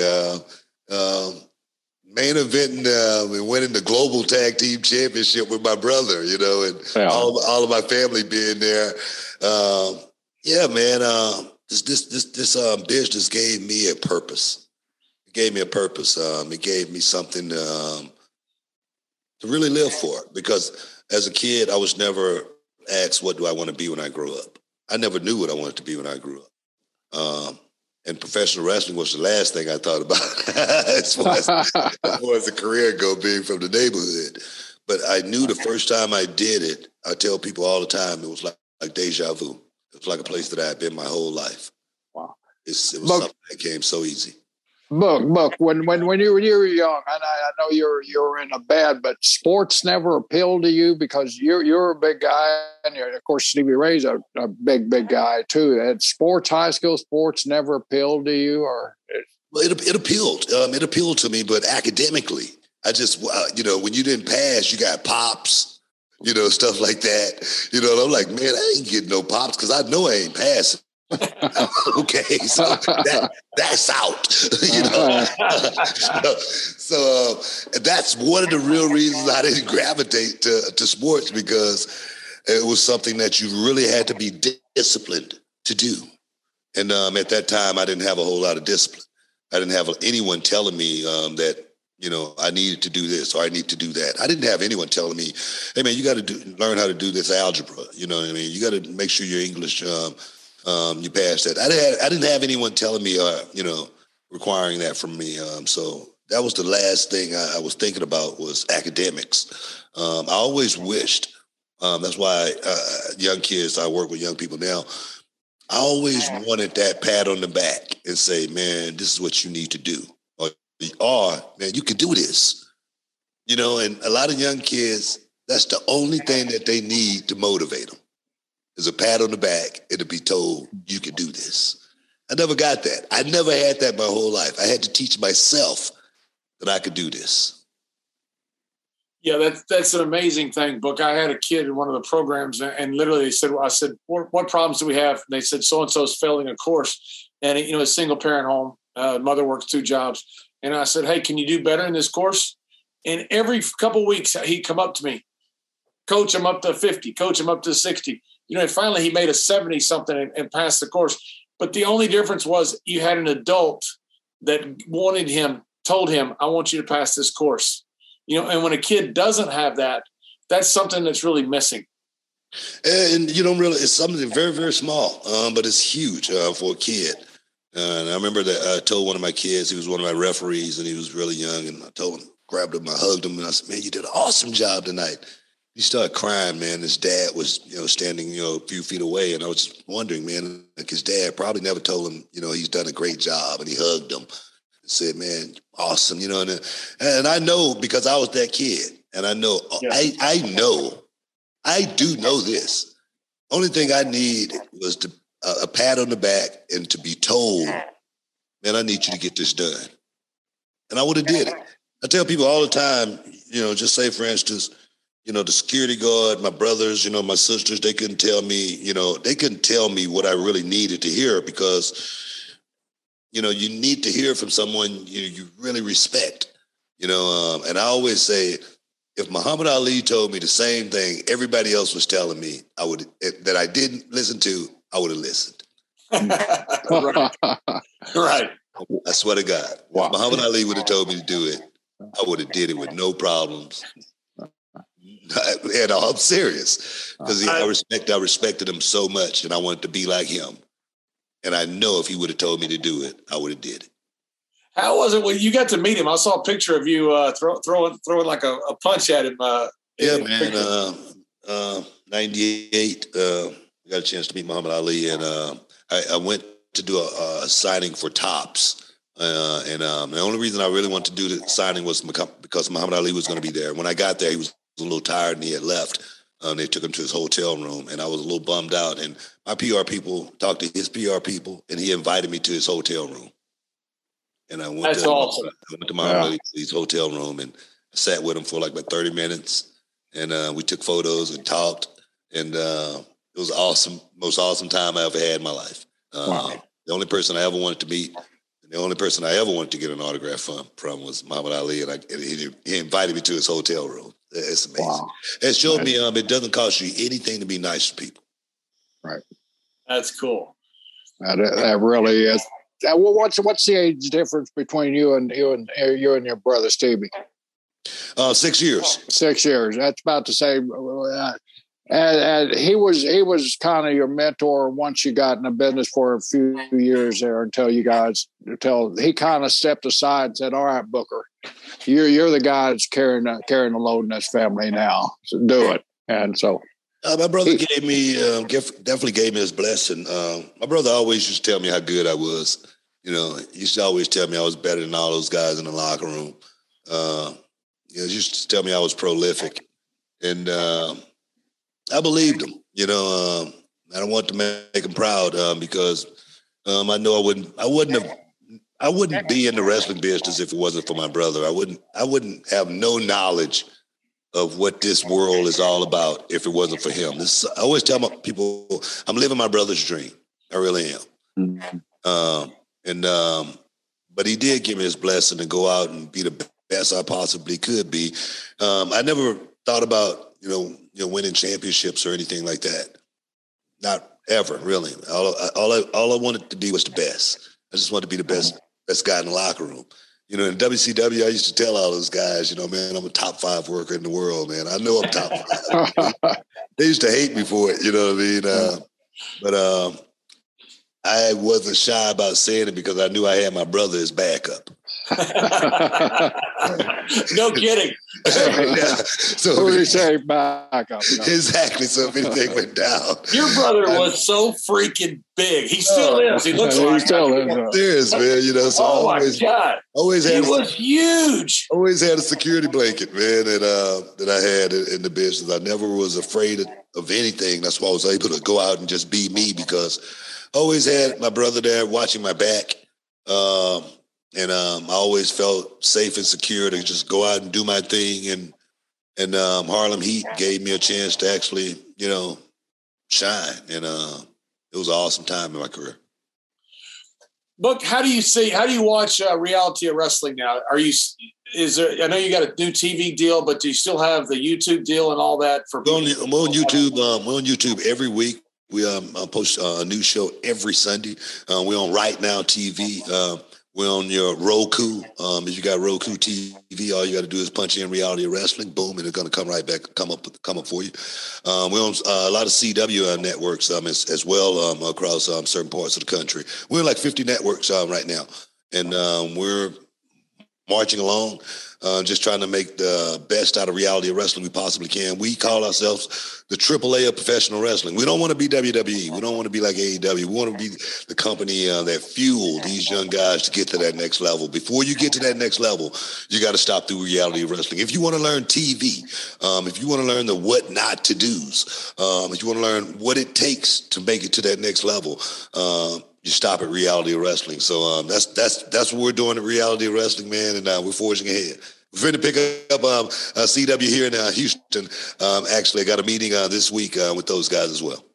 Main eventing and winning the Global Tag Team Championship with my brother, and all of my family being there. Yeah, man, this business gave me a purpose. It gave me a purpose. It gave me something to really live for, because as a kid, I was never asked, what do I want to be when I grow up? I never knew what I wanted to be when I grew up. And professional wrestling was the last thing I thought about as far as a career go, being from the neighborhood. But I knew the first time I did it, I tell people all the time, it was like deja vu. It was like a place that I had been my whole life. Wow. It was something that came so easy. Buck, when you were young, and I know you're in a band, but sports never appealed to you because you're a big guy, and of course Stevie Ray's a big guy too. And sports, high school sports, never appealed to you, or? Well, it appealed. It appealed to me, but academically, I just when you didn't pass, you got pops, stuff like that. I'm like, man, I ain't getting no pops because I know I ain't passing. Okay, so that's out. So that's one of the real reasons I didn't gravitate to sports, because it was something that you really had to be disciplined to do. And at that time, I didn't have a whole lot of discipline. I didn't have anyone telling me that I needed to do this or I need to do that. I didn't have anyone telling me, hey man, you got to learn how to do this algebra. You know what I mean? You got to make sure your English. You passed that. I didn't have anyone telling me, requiring that from me. So that was the last thing I was thinking about, was academics. I always wished. That's why young kids, I work with young people now. I always wanted that pat on the back and say, man, this is what you need to do. Or man, you can do this. You know, and a lot of young kids, that's the only thing that they need to motivate them is a pat on the back and to be told you can do this. I never got that. I never had that my whole life. I had to teach myself that I could do this. Yeah, that's an amazing thing, Book. I had a kid in one of the programs, and literally I said, what problems do we have? And they said, so-and-so's failing a course. And, you know, a single parent home, mother works 2 jobs. And I said, hey, can you do better in this course? And every couple of weeks, he'd come up to me, coach, I'm up to 50, coach, I'm up to 60. You know, and finally he made a 70-something and passed the course. But the only difference was you had an adult that told him, I want you to pass this course. You know, and when a kid doesn't have that, that's something that's really missing. And you don't really, it's something very, very small, but it's huge for a kid. And I remember that I told one of my kids, he was one of my referees, and he was really young, and I told him, grabbed him, I hugged him, and I said, man, you did an awesome job tonight. He started crying, man. His dad was, you know, standing, you know, a few feet away, and I was just wondering, man, like his dad probably never told him, you know, he's done a great job, and he hugged him. Said, man, awesome, you know, and I know because I was that kid, and I know, I do know this. Only thing I need was a pat on the back and to be told, man, I need you to get this done. And I would have did it. I tell people all the time, you know, just say, for instance, you know, the security guard, my brothers, you know, my sisters, they couldn't tell me what I really needed to hear because, you know, you need to hear from someone you really respect, you know. And I always say, if Muhammad Ali told me the same thing everybody else was telling me, that I didn't listen to, I would have listened. Right. I swear to God. Wow. If Muhammad Ali would have told me to do it, I would have did it with no problems. And I'm serious because I respected him so much, and I wanted to be like him. And I know if he would have told me to do it, I would have did it. How was it when you got to meet him? I saw a picture of you throwing like a punch at him. Yeah, man. 98, I got a chance to meet Muhammad Ali, and I went to do a signing for Topps. And the only reason I really wanted to do the signing was because Muhammad Ali was going to be there. When I got there, he was a little tired and he had left. They took him to his hotel room, and I was a little bummed out. And my PR people talked to his PR people, and he invited me to his hotel room. And I went to Muhammad Ali's hotel room and sat with him for like about 30 minutes. And we took photos and talked. And it was awesome, most awesome time I ever had in my life. The only person I ever wanted to meet, and the only person I ever wanted to get an autograph from was Muhammad Ali. And he invited me to his hotel room. It's amazing. Wow. It showed me it doesn't cost you anything to be nice to people. Right. That's cool. That really is. Well, what's the age difference between you and your brother Stevie? 6 years. 6 years. That's about the same. And he was kind of your mentor once you got in the business for a few years there until he kind of stepped aside and said, all right, Booker, you're the guy that's carrying the load in this family now. So do it. And so my brother definitely gave me his blessing. My brother always used to tell me how good I was. You know, he used to always tell me I was better than all those guys in the locker room. He used to tell me I was prolific. And I believed him. You know, I don't want to make him proud because I know I wouldn't be in the wrestling business if it wasn't for my brother. I wouldn't have no knowledge of what this world is all about if it wasn't for him. I always tell people I'm living my brother's dream. I really am. Mm-hmm. But he did give me his blessing to go out and be the best I possibly could be. I never thought about winning championships or anything like that. Not ever, really. All I wanted to be was the best. I just wanted to be the best guy in the locker room. You know, in WCW, I used to tell all those guys, man, I'm a top 5 worker in the world, man. I know I'm top 5. They used to hate me for it, you know what I mean? But I wasn't shy about saying it because I knew I had my brother as backup. No kidding. Yeah. So Pretty safe backup. Exactly. So if anything went down. Your brother was so freaking big. He still is. He looks like Serious, man. You know, so oh my God. He was huge. Always had a security blanket, man, that I had in the business. I never was afraid of anything. That's why I was able to go out and just be me, because I always had my brother there watching my back. And I always felt safe and secure to just go out and do my thing. And Harlem Heat gave me a chance to actually, you know, shine. And it was an awesome time in my career. Book, how do you watch reality of wrestling now? I know you got a new TV deal, but do you still have the YouTube deal and all that? I'm on YouTube. We're on YouTube every week. We post a new show every Sunday. We're on Right Now TV. We're on your Roku. If you got Roku TV, all you got to do is punch in Reality of Wrestling. Boom, and it's going to come right back, come up for you. We're on a lot of CW networks as well across certain parts of the country. We're in like 50 networks right now, and we're marching along, just trying to make the best out of Reality of Wrestling we possibly can. We call ourselves the AAA of professional wrestling. We don't want to be WWE. We don't want to be like AEW. We want to be the company that fuel these young guys to get to that next level. Before you get to that next level, you got to stop through Reality of Wrestling. If you want to learn TV, if you want to learn the what not to do's, if you want to learn what it takes to make it to that next level, you stop at Reality of Wrestling. So that's what we're doing at Reality of Wrestling, man, and we're forging ahead. We're going to pick up CW here in Houston. Actually, I got a meeting this week with those guys as well.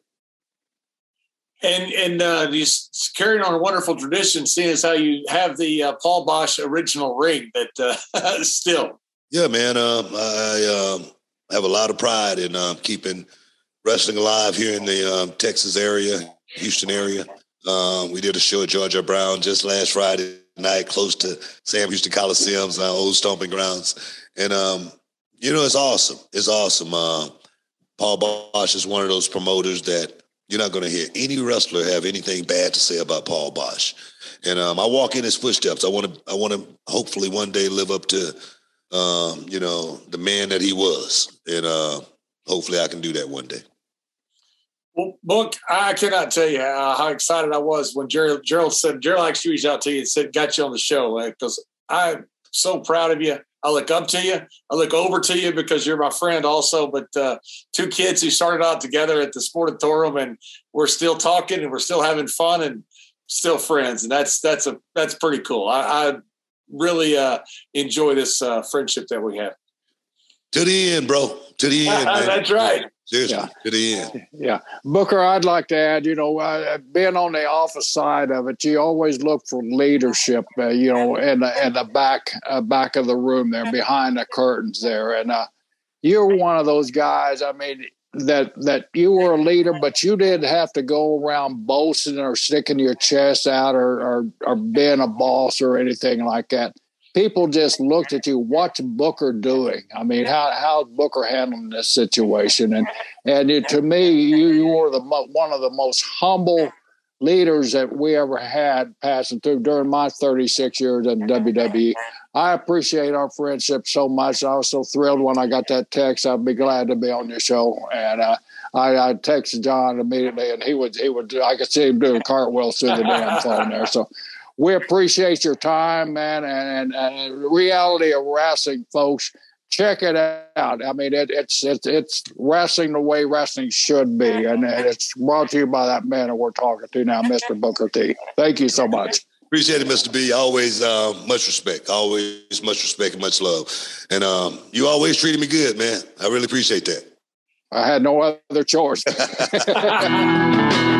And just carrying on a wonderful tradition, seeing as how you have the Paul Boesch original ring that still. Yeah, man. I have a lot of pride in keeping wrestling alive here in the Texas area, Houston area. We did a show at Georgia Brown just last Friday night, close to Sam Houston Coliseum's old stomping grounds. And, you know, it's awesome. It's awesome. Paul Boesch is one of those promoters that you're not going to hear any wrestler have anything bad to say about Paul Boesch. And I walk in his footsteps. I want to hopefully one day live up to, you know, the man that he was. And hopefully I can do that one day. Well, Book, I cannot tell you how excited I was when Gerald actually reached out to you and said, got you on the show, because I'm so proud of you. I look up to you. I look over to you because you're my friend also, but two kids who started out together at the Sportatorium, and we're still talking and we're still having fun and still friends. And that's pretty cool. I really enjoy this friendship that we have. To the end, bro. To the end, man. That's right. Seriously, to the end. Yeah. Booker, I'd like to add, you know, being on the office side of it, you always look for leadership, you know, in the back of the room there, behind the curtains there. And you're one of those guys, I mean, that you were a leader, but you didn't have to go around boasting or sticking your chest out or being a boss or anything like that. People just looked at you. What's Booker doing? I mean, how's Booker handling this situation? And to me, you were one of the most humble leaders that we ever had passing through during my 36 years at WWE. I appreciate our friendship so much. I was so thrilled when I got that text. I'd be glad to be on your show. And I texted John immediately, and he would. I could see him doing cartwheels through the damn phone there. So. We appreciate your time, man, and Reality of Wrestling, folks. Check it out. I mean, it's wrestling the way wrestling should be, and it's brought to you by that man that we're talking to now, Mr. Booker T. Thank you so much. Appreciate it, Mr. B. Always much respect. Always much respect and much love. And you always treated me good, man. I really appreciate that. I had no other choice.